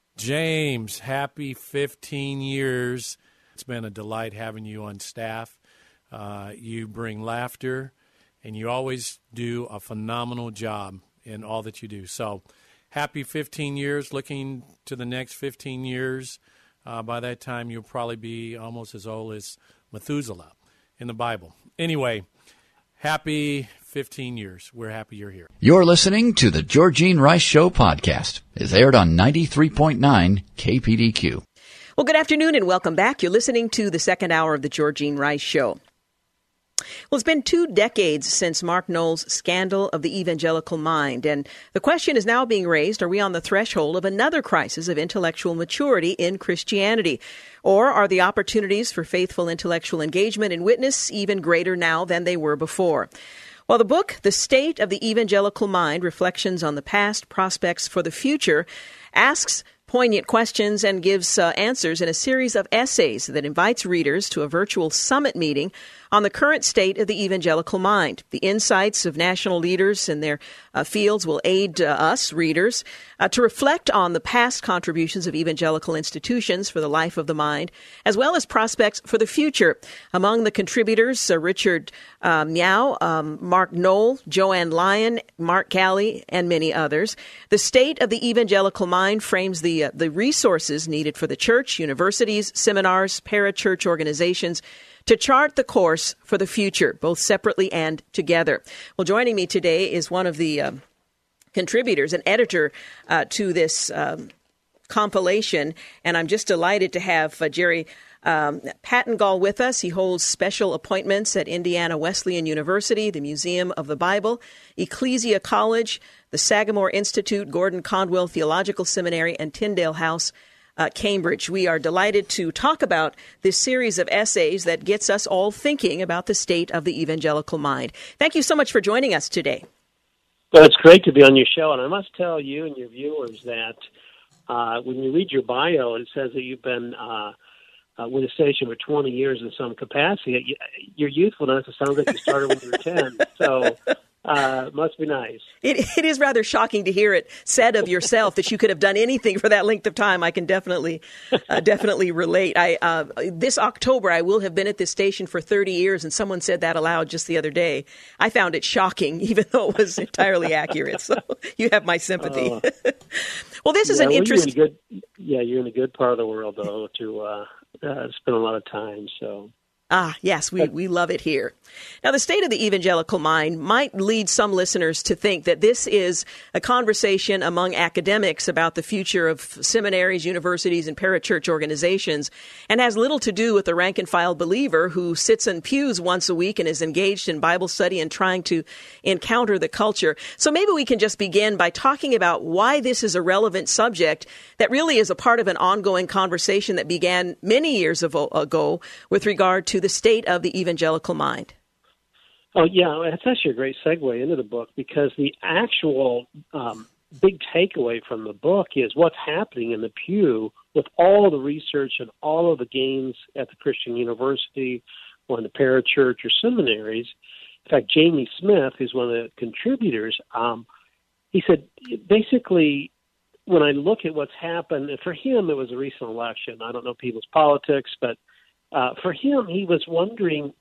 James, happy fifteen years. It's been a delight having you on staff. Uh, you bring laughter, and you always do a phenomenal job in all that you do. So happy fifteen years, looking to the next fifteen years. Uh, by that time, you'll probably be almost as old as Methuselah in the Bible. Anyway, happy fifteen years. We're happy you're here. You're listening to the Georgene Rice Show podcast. It's aired on ninety-three point nine K P D Q. Well, good afternoon and welcome back. You're listening to the second hour of the Georgene Rice Show. Well, it's been two decades since Mark Noll's scandal of the evangelical mind, and the question is now being raised, are we on the threshold of another crisis of intellectual maturity in Christianity? Or are the opportunities for faithful intellectual engagement and witness even greater now than they were before? Well, the book, The State of the Evangelical Mind, Reflections on the Past, Prospects for the Future, asks poignant questions and gives uh, answers in a series of essays that invites readers to a virtual summit meeting on the current state of the evangelical mind. The insights of national leaders in their uh, fields will aid uh, us, readers, uh, to reflect on the past contributions of evangelical institutions for the life of the mind, as well as prospects for the future. Among the contributors, uh, Richard uh, Meow, um, Mark Knoll, Joanne Lyon, Mark Galli, and many others. The state of the evangelical mind frames the, uh, the resources needed for the church, universities, seminars, parachurch organizations, to chart the course for the future, both separately and together. Well, joining me today is one of the uh, contributors, an editor uh, to this um, compilation, and I'm just delighted to have uh, Jerry um, Pattengall with us. He holds special appointments at Indiana Wesleyan University, the Museum of the Bible, Ecclesia College, the Sagamore Institute, Gordon Conwell Theological Seminary, and Tyndale House, Uh, Cambridge. We are delighted to talk about this series of essays that gets us all thinking about the state of the evangelical mind. Thank you so much for joining us today. Well, it's great to be on your show, and I must tell you and your viewers that uh, when you read your bio, it says that you've been uh, uh, with the station for twenty years in some capacity. Your youthfulness, it sounds like you started when you were ten, so uh, it must be nice. It, it is rather shocking to hear it said of yourself that you could have done anything for that length of time. I can definitely, uh, definitely relate. I uh, this October, I will have been at this station for thirty years, and someone said that aloud just the other day. I found it shocking, even though it was entirely accurate. So you have my sympathy. Uh, well, this is yeah, an well, interesting. You're in a good, yeah, you're in a good part of the world, though, to uh, uh, spend a lot of time. So. Ah, yes, we, we love it here. Now, the state of the evangelical mind might lead some listeners to think that this is a conversation among academics about the future of seminaries, universities, and parachurch organizations, and has little to do with the rank-and-file believer who sits in pews once a week and is engaged in Bible study and trying to encounter the culture. So maybe we can just begin by talking about why this is a relevant subject that really is a part of an ongoing conversation that began many years ago with regard to the state of the evangelical mind. Oh, yeah, that's actually a great segue into the book, because the actual um, big takeaway from the book is what's happening in the pew with all the research and all of the gains at the Christian university or in the parachurch or seminaries. In fact, Jamie Smith, who's one of the contributors, um, he said, basically, when I look at what's happened, and for him it was a recent election. I don't know people's politics, but Uh, for him, he was wondering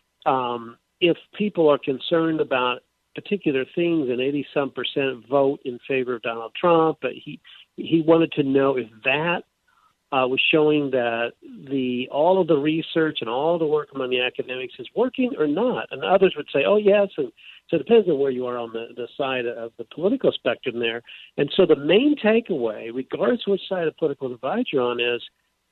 um, if people are concerned about particular things, and eighty-some percent vote in favor of Donald Trump. But he he wanted to know if that uh, was showing that the all of the research and all the work among the academics is working or not. And others would say, oh, yes. And so it depends on where you are on the, the side of the political spectrum there. And so the main takeaway, regardless of which side of political divide you're on, is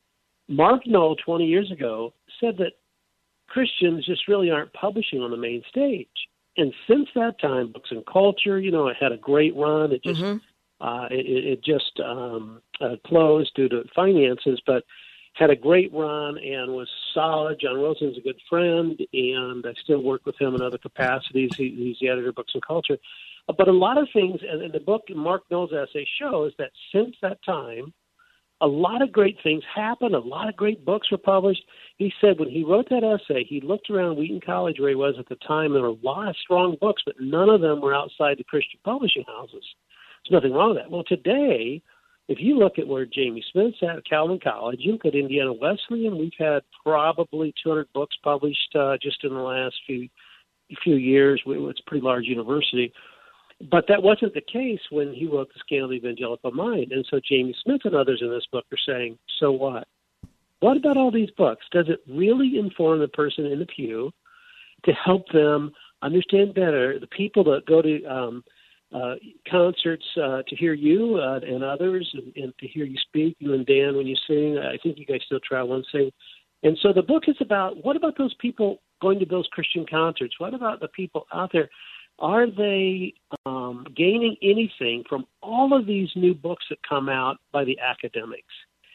Mark Knoll, twenty years ago, said that Christians just really aren't publishing on the main stage. And since that time, Books and Culture, you know, it had a great run. It just mm-hmm. uh, it, it just um, uh, closed due to finances, but had a great run and was solid. John Wilson's a good friend, and I still work with him in other capacities. He, he's the editor of Books and Culture. But a lot of things, and in the book, Mark Knoll's essay shows that since that time, a lot of great things happened. A lot of great books were published. He said when he wrote that essay, he looked around Wheaton College where he was at the time. There were a lot of strong books, but none of them were outside the Christian publishing houses. There's nothing wrong with that. Well, today, if you look at where Jamie Smith's at Calvin College, you look at Indiana Wesleyan, we've had probably two hundred books published uh, just in the last few few years. It's a pretty large university. But that wasn't the case when he wrote The Scandal of the Evangelical Mind. And so Jamie Smith and others in this book are saying, so what? What about all these books? Does it really inform the person in the pew to help them understand better the people that go to um, uh, concerts uh, to hear you uh, and others and, and to hear you speak, you and Dan when you sing? I think you guys still travel and sing. And so the book is about, what about those people going to those Christian concerts? What about the people out there? Are they um, gaining anything from all of these new books that come out by the academics?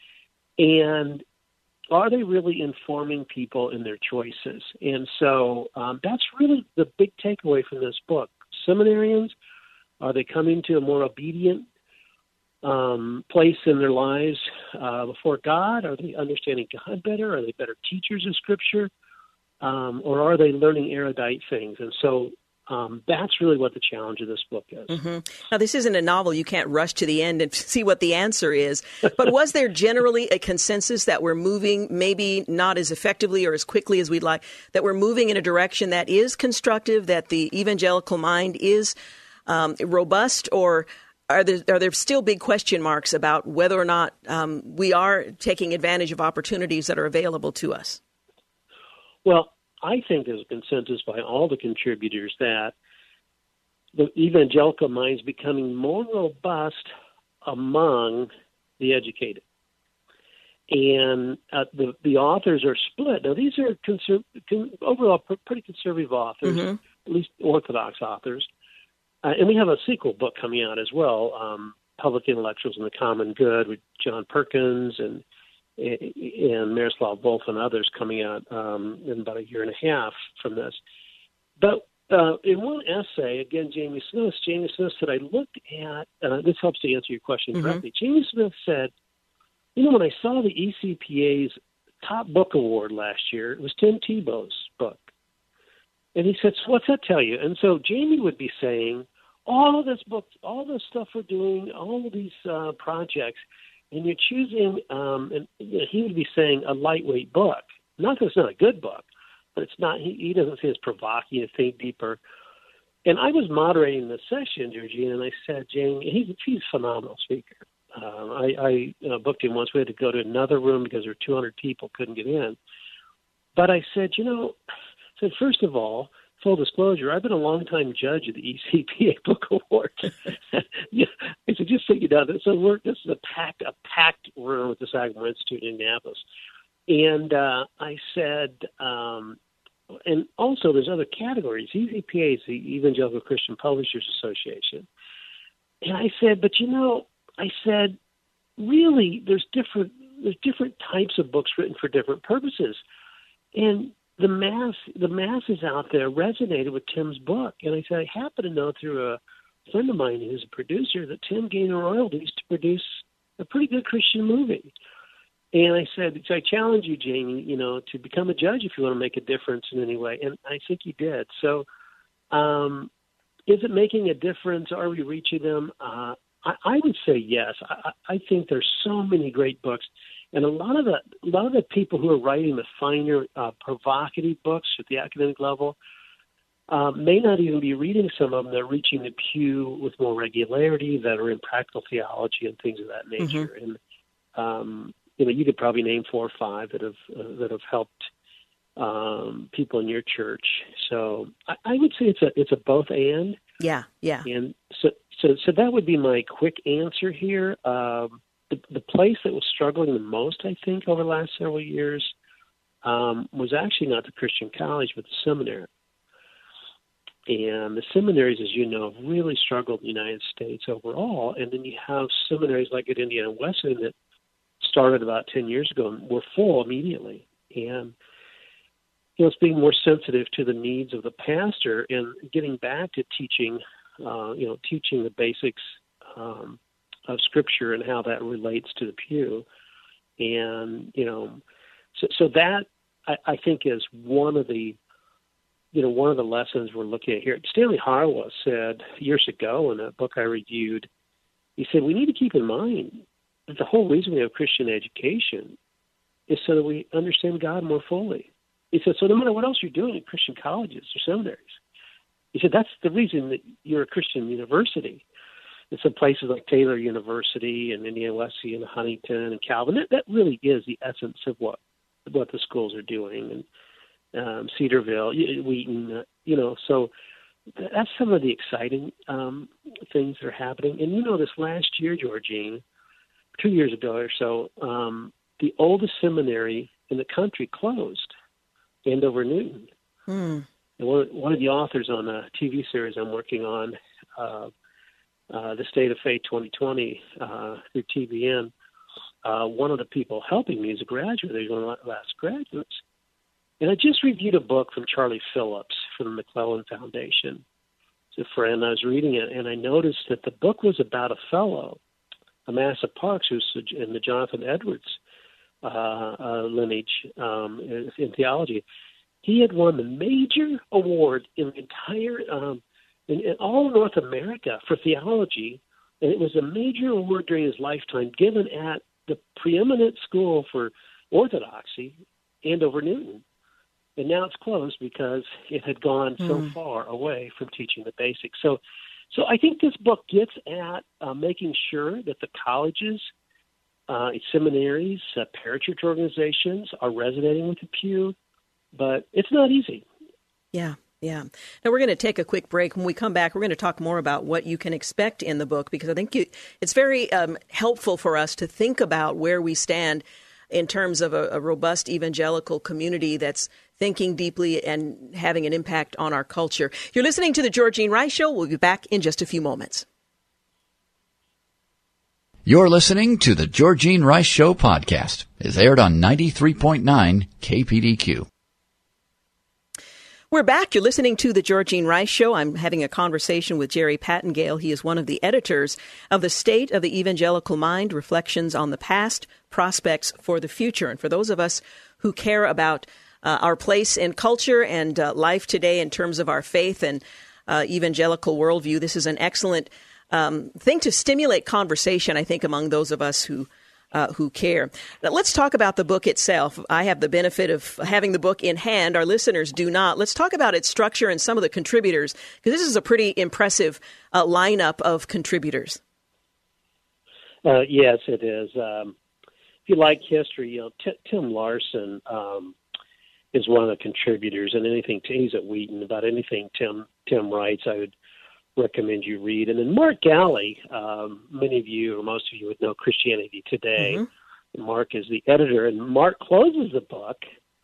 And are they really informing people in their choices? And so um, that's really the big takeaway from this book. Seminarians, are they coming to a more obedient um, place in their lives uh, before God? Are they understanding God better? Are they better teachers of Scripture? Um, or are they learning erudite things? And so um, that's really what the challenge of this book is. Mm-hmm. Now, this isn't a novel. You can't rush to the end and see what the answer is. But was there generally a consensus that we're moving, maybe not as effectively or as quickly as we'd like, that we're moving in a direction that is constructive, that the evangelical mind is um, robust, or are there, are there still big question marks about whether or not um, we are taking advantage of opportunities that are available to us? Well, I think there's a consensus by all the contributors that the evangelical mind is becoming more robust among the educated. And uh, the, the authors are split. Now, these are conser- con- overall pr- pretty conservative authors, Mm-hmm. at least Orthodox authors. Uh, and we have a sequel book coming out as well, um, Public Intellectuals and the Common Good, with John Perkins and and Miroslav Volf and others coming out um, in about a year and a half from this. But uh, in one essay, again, Jamie Smith, Jamie Smith said, I looked at, uh, this helps to answer your question Mm-hmm. directly. Jamie Smith said, you know, when I saw the E C P A's top book award last year, it was Tim Tebow's book. And he said, so what's that tell you? And so Jamie would be saying, all of this book, all this stuff we're doing, all of these uh, projects, and you're choosing, um, and you know, he would be saying a lightweight book. Not that it's not a good book, but it's not. He, he doesn't say it's provocative, think deeper. And I was moderating the session, Georgina, and I said, Jamie, he's he's a phenomenal speaker. Um, I, I uh, booked him once. We had to go to another room because there were two hundred people, couldn't get in. But I said, you know, I said first of all, full disclosure, I've been a long-time judge of the E C P A Book Award. Yeah, I said, just so you know, so we're, this is a packed, a packed room at the Sagamore Institute in Indianapolis. And uh, I said, um, and also there's other categories. E C P A is the Evangelical Christian Publishers Association. And I said, but you know, I said, really, there's different, there's different types of books written for different purposes. And the mass, the masses out there resonated with Tim's book. And I said, I happen to know through a friend of mine who's a producer that Tim gained royalties to produce a pretty good Christian movie. And I said, so I challenge you, Jamie, you know, to become a judge if you want to make a difference in any way. And I think you did. So um, is it making a difference? Are we reaching them? Uh, I, I would say yes. I, I think there's so many great books. And a lot of the a lot of the people who are writing the finer, uh, provocative books at the academic level uh, may not even be reading some of them. They're reaching the pew with more regularity, that are in practical theology and things of that nature. Mm-hmm. And um, you know, you could probably name four or five that have uh, that have helped um, people in your church. So I, I would say it's a it's a both and. Yeah, yeah. And so so so that would be my quick answer here. Um, The, the place that was struggling the most, I think, over the last several years um, was actually not the Christian college, but the seminary. And the seminaries, as you know, have really struggled in the United States overall. And then you have seminaries like at Indiana Wesleyan that started about ten years ago and were full immediately. And you know, it's being more sensitive to the needs of the pastor and getting back to teaching, uh, you know, teaching the basics um of Scripture and how that relates to the pew. And, you know, so, so that I, I think is one of the, you know, one of the lessons we're looking at here. Stanley Harlow said years ago in a book I reviewed, he said, we need to keep in mind that the whole reason we have Christian education is so that we understand God more fully. He said, so no matter what else you're doing at Christian colleges or seminaries, he said, that's the reason that you're a Christian university. In some places like Taylor University and Indiana Wesleyan and Huntington and Calvin, that, that really is the essence of what what the schools are doing. And um, Cedarville, Wheaton, uh, you know, so that's some of the exciting um, things that are happening. And, you know, this last year, Georgine, two years ago or so, um, the oldest seminary in the country closed, Andover Newton. Mm. And one, one of the authors on a T V series I'm working on, uh, Uh, the State of Faith twenty twenty uh, through T B N. Uh, one of the people helping me is a graduate. He's one of the last graduates. And I just reviewed a book from Charlie Phillips from the McClellan Foundation. It's a friend. I was reading it, and I noticed that the book was about a fellow Amasa Parks, who's in the Jonathan Edwards uh, uh, lineage um, in, in theology. He had won the major award in the entire, um, in, in all of North America for theology, and it was a major award during his lifetime given at the preeminent school for orthodoxy, Andover Newton. And now it's closed because it had gone mm. so far away from teaching the basics. So, so I think this book gets at uh, making sure that the colleges, uh, seminaries, uh, parachurch organizations are resonating with the pew, but it's not easy. Yeah. Yeah. Now, we're going to take a quick break. When we come back, we're going to talk more about what you can expect in the book, because I think you, it's very um, helpful for us to think about where we stand in terms of a, a robust evangelical community that's thinking deeply and having an impact on our culture. You're listening to The Georgene Rice Show. We'll be back in just a few moments. You're listening to The Georgene Rice Show podcast. It's aired on ninety-three point nine K P D Q. We're back. You're listening to The Georgene Rice Show. I'm having a conversation with Jerry Pattengale. He is one of the editors of The State of the Evangelical Mind, Reflections on the Past, Prospects for the Future. And for those of us who care about uh, our place in culture and uh, life today in terms of our faith and uh, evangelical worldview, this is an excellent um, thing to stimulate conversation, I think, among those of us who Uh, who care. Now, let's talk about the book itself. I have the benefit of having the book in hand. Our listeners do not. Let's talk about its structure and some of the contributors, because this is a pretty impressive uh, lineup of contributors. Uh, yes, it is. Um, if you like history, you know, T- Tim Larson um, is one of the contributors, and anything he's at Wheaton. About anything Tim Tim writes, I would recommend you read. And then Mark Galli, um, many of you or most of you would know Christianity Today. Mm-hmm. Mark is the editor, and Mark closes the book.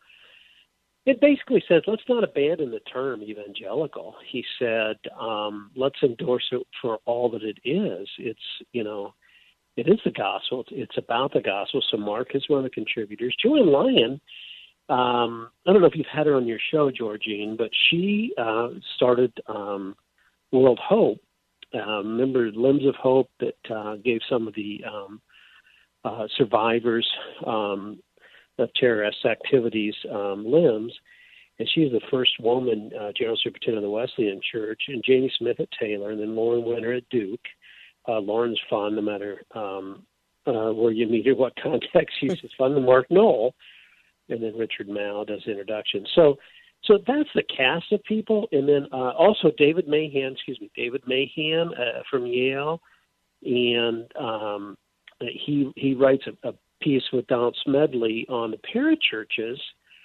It basically says, let's not abandon the term evangelical. He said, um, let's endorse it for all that it is. It's, you know, it is the gospel. It's, it's about the gospel. So Mark is one of the contributors. Joanne Lyon, um, I don't know if you've had her on your show, Georgene, but she uh, started um, World Hope. Uh, remember Limbs of Hope that uh, gave some of the um, uh, survivors um, of terrorist activities um, limbs. And she was the first woman uh, general superintendent of the Wesleyan Church, and Jamie Smith at Taylor, and then Lauren Winter at Duke. Uh, Lauren's fun no matter um, uh, where you meet her, what context. She's just fun. And Mark Knoll, and then Richard Mao does the introduction. So So that's the cast of people. And then uh, also David Mahan, excuse me, David Mahan uh, from Yale. And um, he he writes a, a piece with Donald Smedley on the parachurches.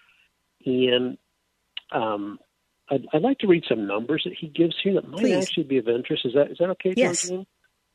And um, I'd, I'd like to read some numbers that he gives here that might Please. actually be of interest. Is that is that okay, yes. Georgene?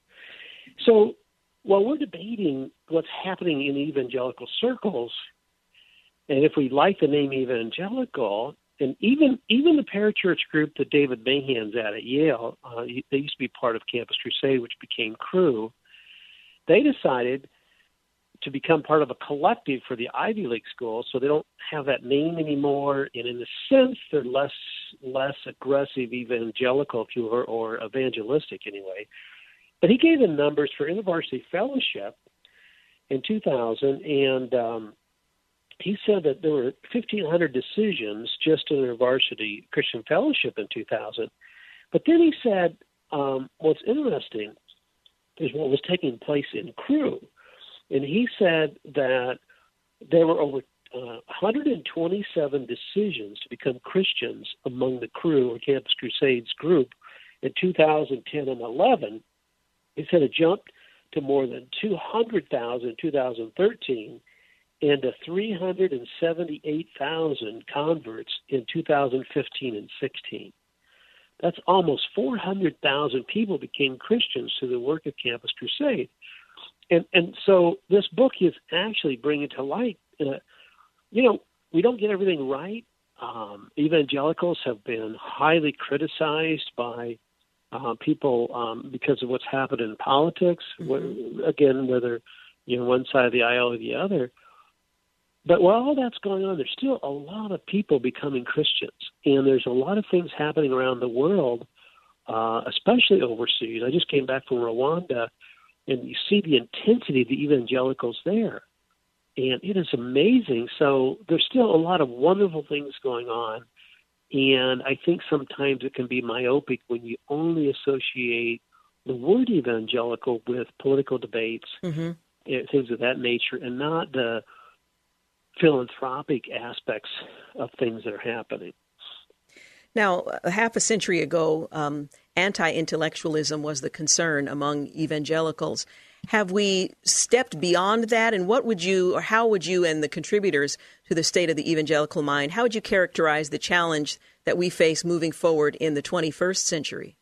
So while we're debating what's happening in evangelical circles, and if we like the name evangelical, and even even the parachurch group that David Mahan's at at Yale, uh, they used to be part of Campus Crusade, which became Cru. They decided to become part of a collective for the Ivy League schools, so they don't have that name anymore. And in a sense, they're less less aggressive evangelical, if you were, or evangelistic anyway. But he gave the numbers for InterVarsity Fellowship in two thousand, and um, he said that there were fifteen hundred decisions just in InterVarsity Christian Fellowship in two thousand. But then he said, um, what's interesting is what was taking place in Cru. And he said that there were over uh, one hundred twenty-seven decisions to become Christians among the Cru or Campus Crusades group in two thousand ten and eleven. He said it jumped to more than two hundred thousand in two thousand thirteen and to three hundred seventy-eight thousand converts in two thousand fifteen and sixteen. That's almost four hundred thousand people became Christians through the work of Campus Crusade. And and so this book is actually bringing to light, uh, you know, we don't get everything right. Um, evangelicals have been highly criticized by uh, people um, because of what's happened in politics. Mm-hmm. Wh- again, whether you know one side of the aisle or the other. But while all that's going on, there's still a lot of people becoming Christians, and there's a lot of things happening around the world, uh, especially overseas. I just came back from Rwanda, and you see the intensity of the evangelicals there. And it is amazing. So there's still a lot of wonderful things going on. And I think sometimes it can be myopic when you only associate the word evangelical with political debates, mm-hmm. and things of that nature, and not the philanthropic aspects of things that are happening. Now, a half a century ago, um, anti-intellectualism was the concern among evangelicals. Have we stepped beyond that? And what would you, or how would you and the contributors to the State of the Evangelical Mind, how would you characterize the challenge that we face moving forward in the twenty-first century?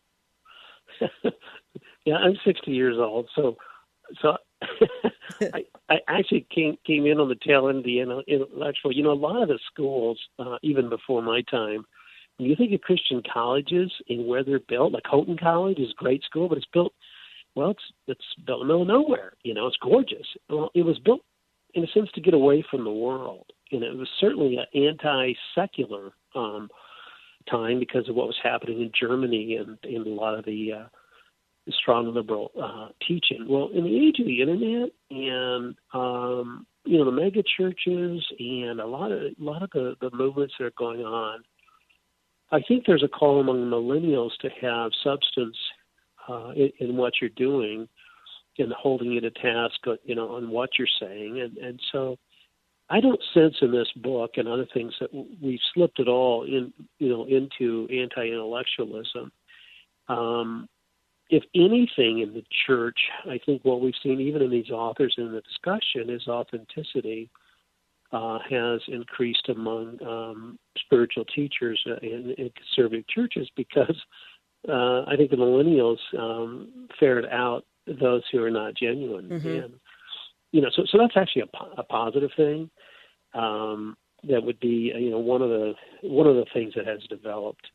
Yeah, I'm sixty years old, so so I, I actually came came in on the tail end of the intellectual. You know, a lot of the schools, uh, even before my time, when you think of Christian colleges and where they're built, like Houghton College is a great school, but it's built, well, it's it's built in the middle of nowhere. You know, it's gorgeous. Well, it was built, in a sense, to get away from the world. And it was certainly an anti-secular um, time because of what was happening in Germany and in a lot of the uh, strong liberal uh, teaching. Well, in the age of the internet and um, you know the mega churches and a lot of a lot of the, the movements that are going on, I think there's a call among millennials to have substance uh, in, in what you're doing and holding you to task, you know, on what you're saying, and and so. I don't sense in this book and other things that we've slipped at all in, you know, into anti-intellectualism. Um, if anything in the church, I think what we've seen even in these authors in the discussion is authenticity uh, has increased among um, spiritual teachers in, in conservative churches because uh, I think the millennials um, ferret out those who are not genuine. Mm-hmm. And, You know, so so that's actually a, a positive thing. Um, that would be, you know, one of the one of the things that has developed.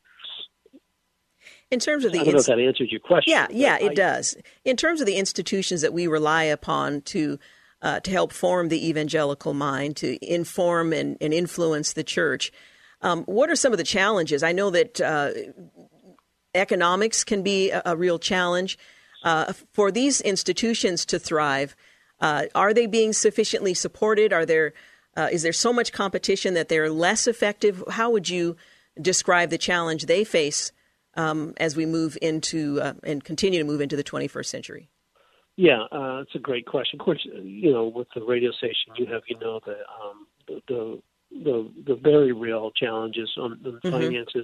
In terms of the, I don't know if that answers your question. Yeah, yeah, it I, does. In terms of the institutions that we rely upon to uh, to help form the evangelical mind, to inform and, and influence the church, um, what are some of the challenges? I know that uh, economics can be a, a real challenge uh, for these institutions to thrive. Uh, are they being sufficiently supported? Are there uh, is there so much competition that they're less effective? How would you describe the challenge they face um, as we move into uh, and continue to move into the twenty-first century? Yeah, uh, it's a great question. Of course, you know, with the radio station you have, you know, the um, the, the the the very real challenges on the mm-hmm. finances.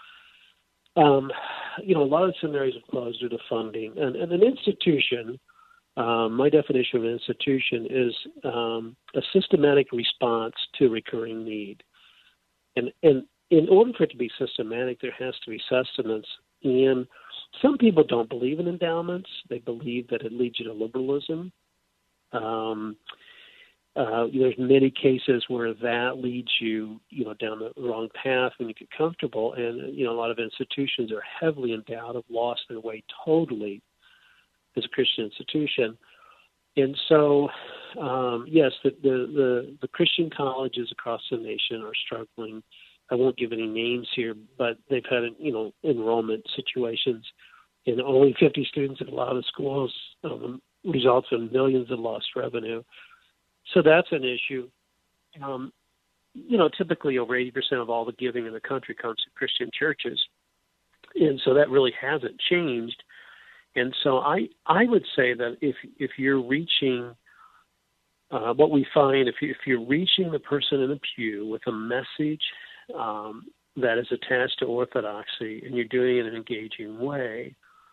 Um, you know, a lot of seminaries have closed due to funding, and, and an institution. Um, my definition of an institution is um, a systematic response to recurring need. And, and in order for it to be systematic, there has to be sustenance. And some people don't believe in endowments. They believe that it leads you to liberalism. Um, uh, there's many cases where that leads you, you know, down the wrong path when you get comfortable. And, you know, a lot of institutions are heavily endowed, have lost their way totally as a Christian institution. And so, um, yes, the, the, the, the Christian colleges across the nation are struggling. I won't give any names here, but they've had, you know, enrollment situations, and only fifty students at a lot of the schools um, results in millions of lost revenue. So that's an issue. Um, you know, typically over eighty percent of all the giving in the country comes to Christian churches. And so that really hasn't changed. And so I, I would say that if if you're reaching, uh, what we find, if, you, if you're reaching the person in the pew with a message um, that is attached to orthodoxy and you're doing it in an engaging way,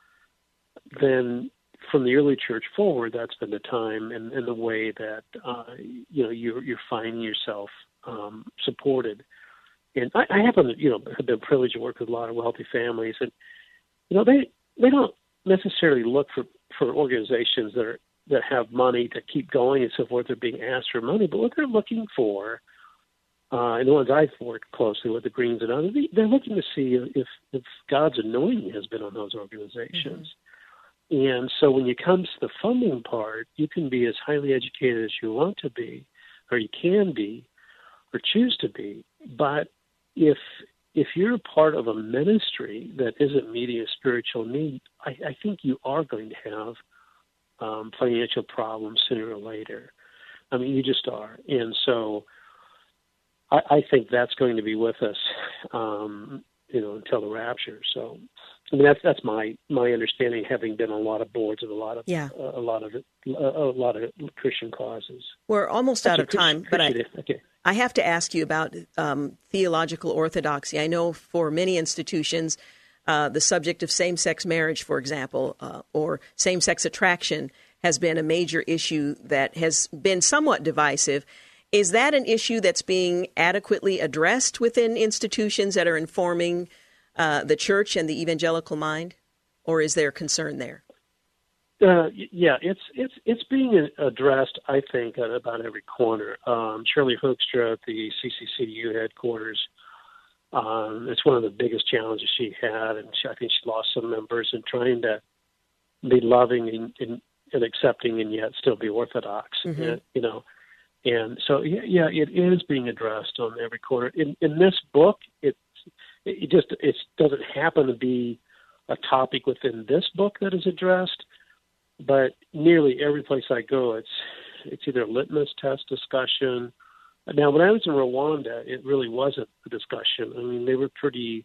then from the early church forward, that's been the time and, and the way that, uh, you know, you're, you're finding yourself um, supported. And I, I happen to, you know, have been privileged to work with a lot of wealthy families, and, you know, they, they don't necessarily look for, for organizations that are that have money to keep going and so forth. They're being asked for money, but what they're looking for, uh, and the ones I've worked closely with, the Greens and others, they're looking to see if, if God's anointing has been on those organizations. Mm-hmm. And so when you come to the funding part, you can be as highly educated as you want to be, or you can be, or choose to be. But if if you're part of a ministry that isn't meeting a spiritual need, I, I think you are going to have um, financial problems sooner or later. I mean, you just are. And so I, I think that's going to be with us, um, you know, until the rapture. So, I mean, that's that's my my understanding, having been on a lot of boards of a lot of yeah. uh, a lot of a, a lot of Christian causes. We're almost that's out of time, but I okay. I have to ask you about um, theological orthodoxy. I know for many institutions, uh, the subject of same-sex marriage, for example, uh, or same-sex attraction has been a major issue that has been somewhat divisive. Is that an issue that's being adequately addressed within institutions that are informing uh, the church and the evangelical mind, or is there concern there? Uh, yeah, it's it's it's being addressed, I think, at about every corner. Um, Shirley Hoekstra at the C C C U headquarters, um, it's one of the biggest challenges she had, and she, I think she lost some members in trying to be loving and, and, and accepting, and yet still be orthodox. Mm-hmm. And, you know, and so yeah, yeah, it is being addressed on every corner. In in this book, it it just it doesn't happen to be a topic within this book that is addressed. But nearly every place I go, it's it's either a litmus test discussion. Now, when I was in Rwanda, it really wasn't a discussion. I mean, they were pretty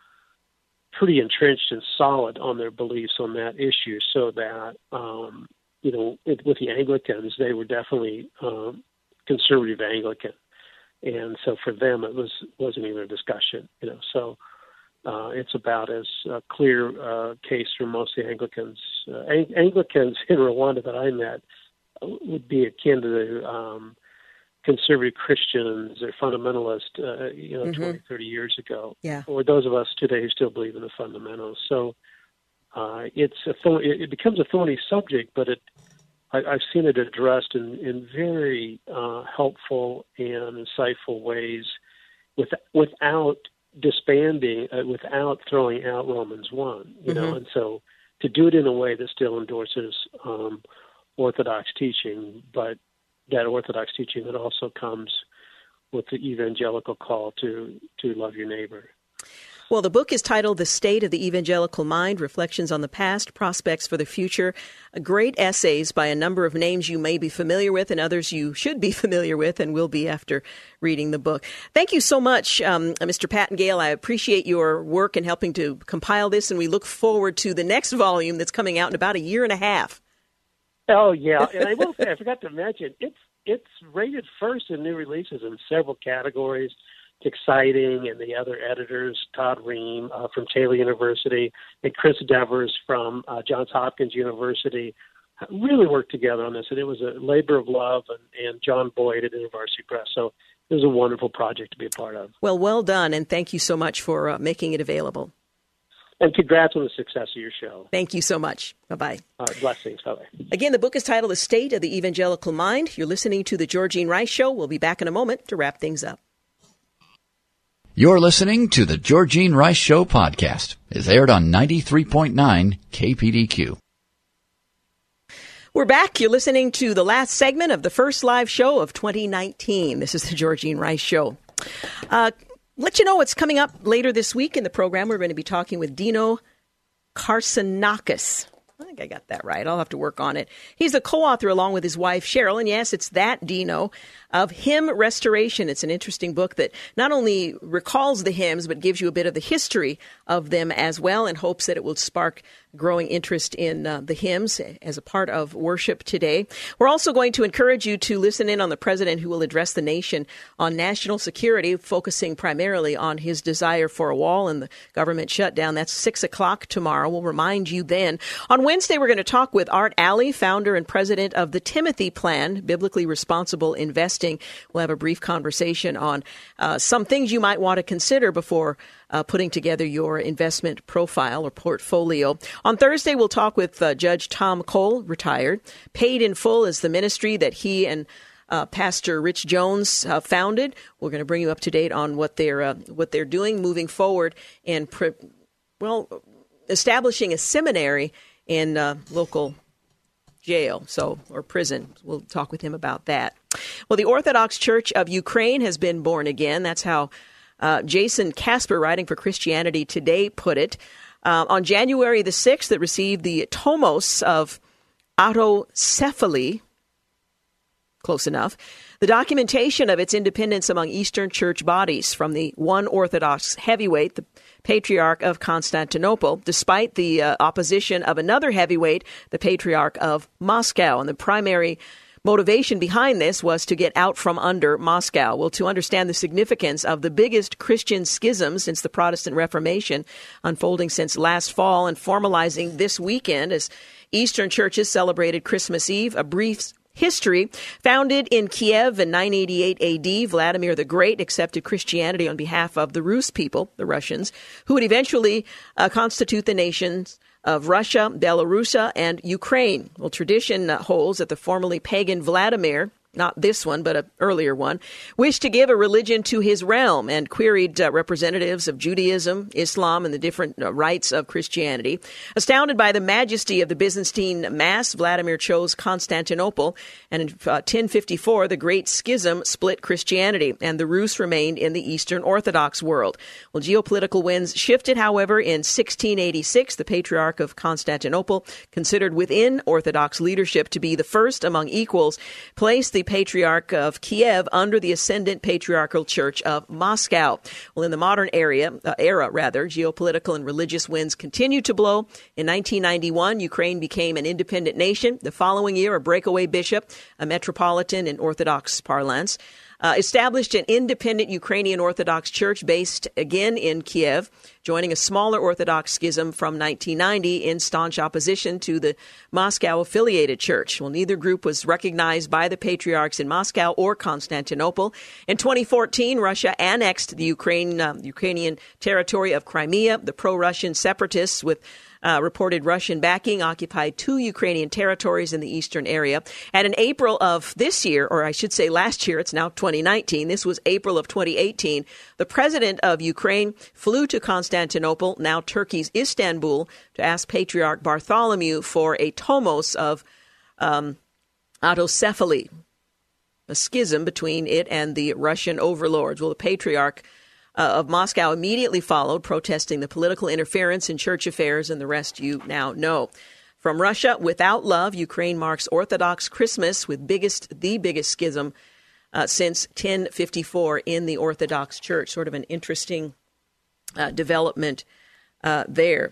pretty entrenched and solid on their beliefs on that issue, so that, um, you know, it, with the Anglicans, they were definitely um, conservative Anglican. And so for them, it was, wasn't even a discussion, you know, so... Uh, it's about as uh, clear uh, case for most of the Anglicans. Uh, Ang- Anglicans in Rwanda that I met would be akin to the um, conservative Christians or fundamentalists, uh, you know, mm-hmm. twenty, thirty years ago. Yeah. Or those of us today who still believe in the fundamentals. So uh, it's a th- it becomes a thorny subject, but it I, I've seen it addressed in, in very uh, helpful and insightful ways with, without disbanding, uh, without throwing out Romans one, you mm-hmm. know, and so to do it in a way that still endorses um, Orthodox teaching, but that Orthodox teaching that also comes with the evangelical call to, to love your neighbor. Well, the book is titled The State of the Evangelical Mind, Reflections on the Past, Prospects for the Future. Great essays by a number of names you may be familiar with and others you should be familiar with and will be after reading the book. Thank you so much, um, Mister Pattengale. I appreciate your work in helping to compile this, and we look forward to the next volume that's coming out in about a year and a half. Oh, yeah. And I will say, I forgot to mention, it's, it's rated first in new releases in several categories. Exciting, and the other editors, Todd Ream uh, from Taylor University and Chris Devers from uh, Johns Hopkins University, really worked together on this. And it was a labor of love, and, and John Boyd at InterVarsity Press. So it was a wonderful project to be a part of. Well, well done, and thank you so much for uh, making it available. And congrats on the success of your show. Thank you so much. Bye-bye. All right, blessings. Bye-bye. Again, the book is titled The State of the Evangelical Mind. You're listening to The Georgene Rice Show. We'll be back in a moment to wrap things up. You're listening to the Georgene Rice Show podcast. It's aired on ninety-three point nine K P D Q. We're back. You're listening to the last segment of the first live show of twenty nineteen. This is the Georgene Rice Show. Uh, let you know what's coming up later this week in the program. We're going to be talking with Dino Karsanakis. I think I got that right. I'll have to work on it. He's the co-author along with his wife, Cheryl. And yes, it's that Dino of Hymn Restoration. It's an interesting book that not only recalls the hymns, but gives you a bit of the history of them as well, in hopes that it will spark growing interest in uh, the hymns as a part of worship today. We're also going to encourage you to listen in on the president who will address the nation on national security, focusing primarily on his desire for a wall and the government shutdown. That's six o'clock tomorrow. We'll remind you then. On Wednesday, we're going to talk with Art Alley, founder and president of the Timothy Plan, Biblically Responsible Investing. We'll have a brief conversation on uh, some things you might want to consider before Uh, putting together your investment profile or portfolio. On Thursday, we'll talk with uh, Judge Tom Cole, retired. Paid in Full is the ministry that he and uh, Pastor Rich Jones uh, founded. We're going to bring you up to date on what they're uh, what they're doing moving forward and pre- well, establishing a seminary in uh, local jail, so or prison. We'll talk with him about that. Well, the Orthodox Church of Ukraine has been born again. That's how Uh, Jason Casper, writing for Christianity Today, put it. Uh, on January the sixth, it received the Tomos of autocephaly, close enough, the documentation of its independence among Eastern Church bodies from the one Orthodox heavyweight, the Patriarch of Constantinople, despite the uh, opposition of another heavyweight, the Patriarch of Moscow. And the primary motivation behind this was to get out from under Moscow. Well, to understand the significance of the biggest Christian schism since the Protestant Reformation, unfolding since last fall and formalizing this weekend as Eastern churches celebrated Christmas Eve, a brief history. Founded in Kiev in nine eighty-eight A D, Vladimir the Great accepted Christianity on behalf of the Rus people, the Russians, who would eventually uh, constitute the nations of Russia, Belarus, and Ukraine. Well, tradition uh, holds that the formerly pagan Vladimir, not this one, but an earlier one, wished to give a religion to his realm and queried uh, representatives of Judaism, Islam, and the different uh, rites of Christianity. Astounded by the majesty of the Byzantine Mass, Vladimir chose Constantinople, and in uh, ten fifty-four, the Great Schism split Christianity, and the Rus remained in the Eastern Orthodox world. Well, geopolitical winds shifted, however, in sixteen eighty-six. The Patriarch of Constantinople, considered within Orthodox leadership to be the first among equals, placed the Patriarch of Kiev under the ascendant Patriarchal Church of Moscow. Well, in the modern area, uh, era, rather, geopolitical and religious winds continued to blow. In nineteen ninety-one, Ukraine became an independent nation. The following year, a breakaway bishop, a metropolitan in Orthodox parlance, Uh, established an independent Ukrainian Orthodox Church based again in Kiev, joining a smaller Orthodox schism from nineteen ninety in staunch opposition to the Moscow-affiliated church. Well, neither group was recognized by the patriarchs in Moscow or Constantinople. In twenty fourteen, Russia annexed the Ukraine, uh, Ukrainian territory of Crimea. The pro-Russian separatists with Uh, reported Russian backing occupied two Ukrainian territories in the eastern area. And in April of this year, or I should say last year, it's now twenty nineteen, this was April of twenty eighteen, the president of Ukraine flew to Constantinople, now Turkey's Istanbul, to ask Patriarch Bartholomew for a tomos of um, autocephaly, a schism between it and the Russian overlords. Well, the Patriarch Uh, of Moscow immediately followed, protesting the political interference in church affairs, and the rest you now know. From Russia, without love, Ukraine marks Orthodox Christmas with biggest, the biggest schism uh, since ten fifty-four in the Orthodox Church. Sort of an interesting uh, development uh, there.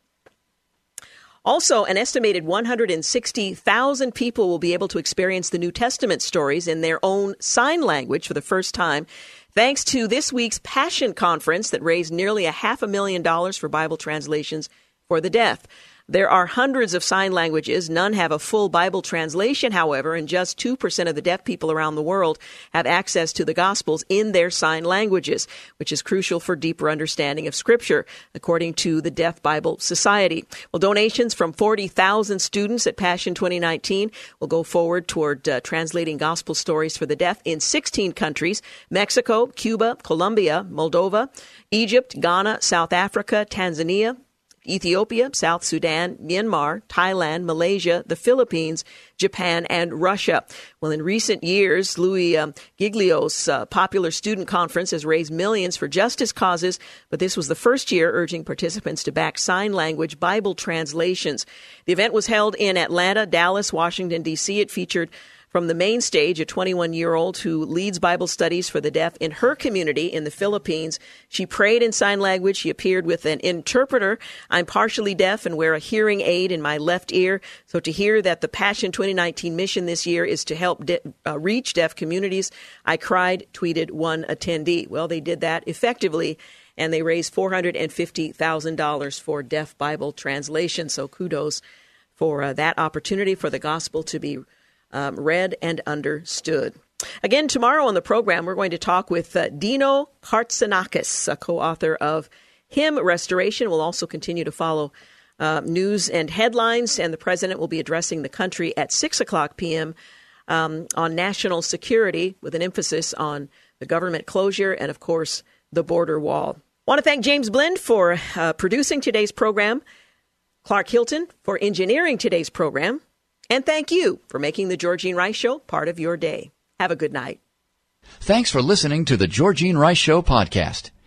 Also, an estimated one hundred sixty thousand people will be able to experience the New Testament stories in their own sign language for the first time, thanks to this week's Passion Conference that raised nearly a half a million dollars for Bible translations for the deaf. There are hundreds of sign languages. None have a full Bible translation, however, and just two percent of the deaf people around the world have access to the Gospels in their sign languages, which is crucial for deeper understanding of Scripture, according to the Deaf Bible Society. Well, donations from forty thousand students at Passion twenty nineteen will go forward toward uh, translating Gospel stories for the deaf in sixteen countries: Mexico, Cuba, Colombia, Moldova, Egypt, Ghana, South Africa, Tanzania, Ethiopia, South Sudan, Myanmar, Thailand, Malaysia, the Philippines, Japan, and Russia. Well, in recent years, Louis um, Giglio's uh, popular student conference has raised millions for justice causes, but this was the first year urging participants to back sign language Bible translations. The event was held in Atlanta, Dallas, Washington, D C. It featured from the main stage, a twenty-one-year-old who leads Bible studies for the deaf in her community in the Philippines. She prayed in sign language. She appeared with an interpreter. I'm partially deaf and wear a hearing aid in my left ear. So to hear that the Passion twenty nineteen mission this year is to help de- uh, reach deaf communities, I cried, tweeted one attendee. Well, they did that effectively, and they raised four hundred fifty thousand dollars for deaf Bible translation. So kudos for uh, that opportunity for the gospel to be Um, read and understood. Again, tomorrow on the program, we're going to talk with uh, Dino Kartsanakis, a co-author of Hymn Restoration. We'll also continue to follow uh, news and headlines, and the president will be addressing the country at six o'clock p.m. Um, on national security, with an emphasis on the government closure and, of course, the border wall. I want to thank James Blend for uh, producing today's program, Clark Hilton for engineering today's program, and thank you for making the Georgene Rice Show part of your day. Have a good night. Thanks for listening to the Georgene Rice Show podcast.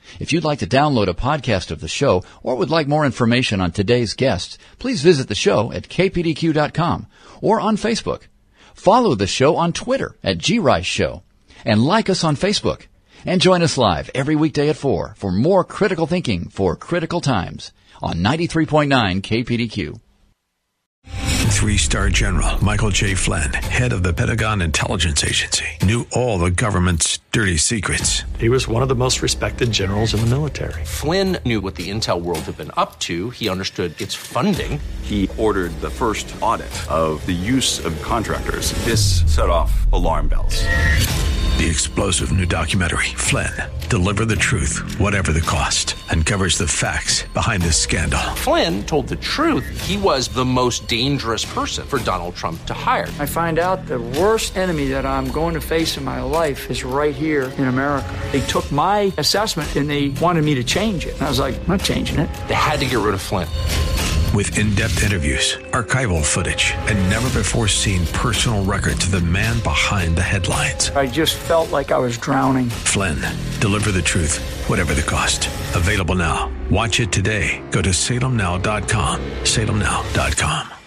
If you'd like to download a podcast of the show or would like more information on today's guests, please visit the show at k p d q dot com or on Facebook. Follow the show on Twitter at G Rice Show and like us on Facebook. And join us live every weekday at four for more critical thinking for critical times on ninety-three point nine K P D Q. Three-star General Michael J. Flynn, head of the Pentagon Intelligence Agency, knew all the government's dirty secrets. He was one of the most respected generals in the military. Flynn knew what the intel world had been up to. He understood its funding. He ordered the first audit of the use of contractors. This set off alarm bells. The explosive new documentary, Flynn, Deliver the Truth, Whatever the Cost, uncovers the facts behind this scandal. Flynn told the truth. He was the most dangerous person for Donald Trump to hire. I find out the worst enemy that I'm going to face in my life is right here in America. They took my assessment and they wanted me to change it. And I was like, I'm not changing it. They had to get rid of Flynn. With in-depth interviews, archival footage, and never-before-seen personal records of the man behind the headlines. I just felt like I was drowning. Flynn, Deliver the Truth, Whatever the Cost. Available now. Watch it today. Go to salem now dot com. salem now dot com.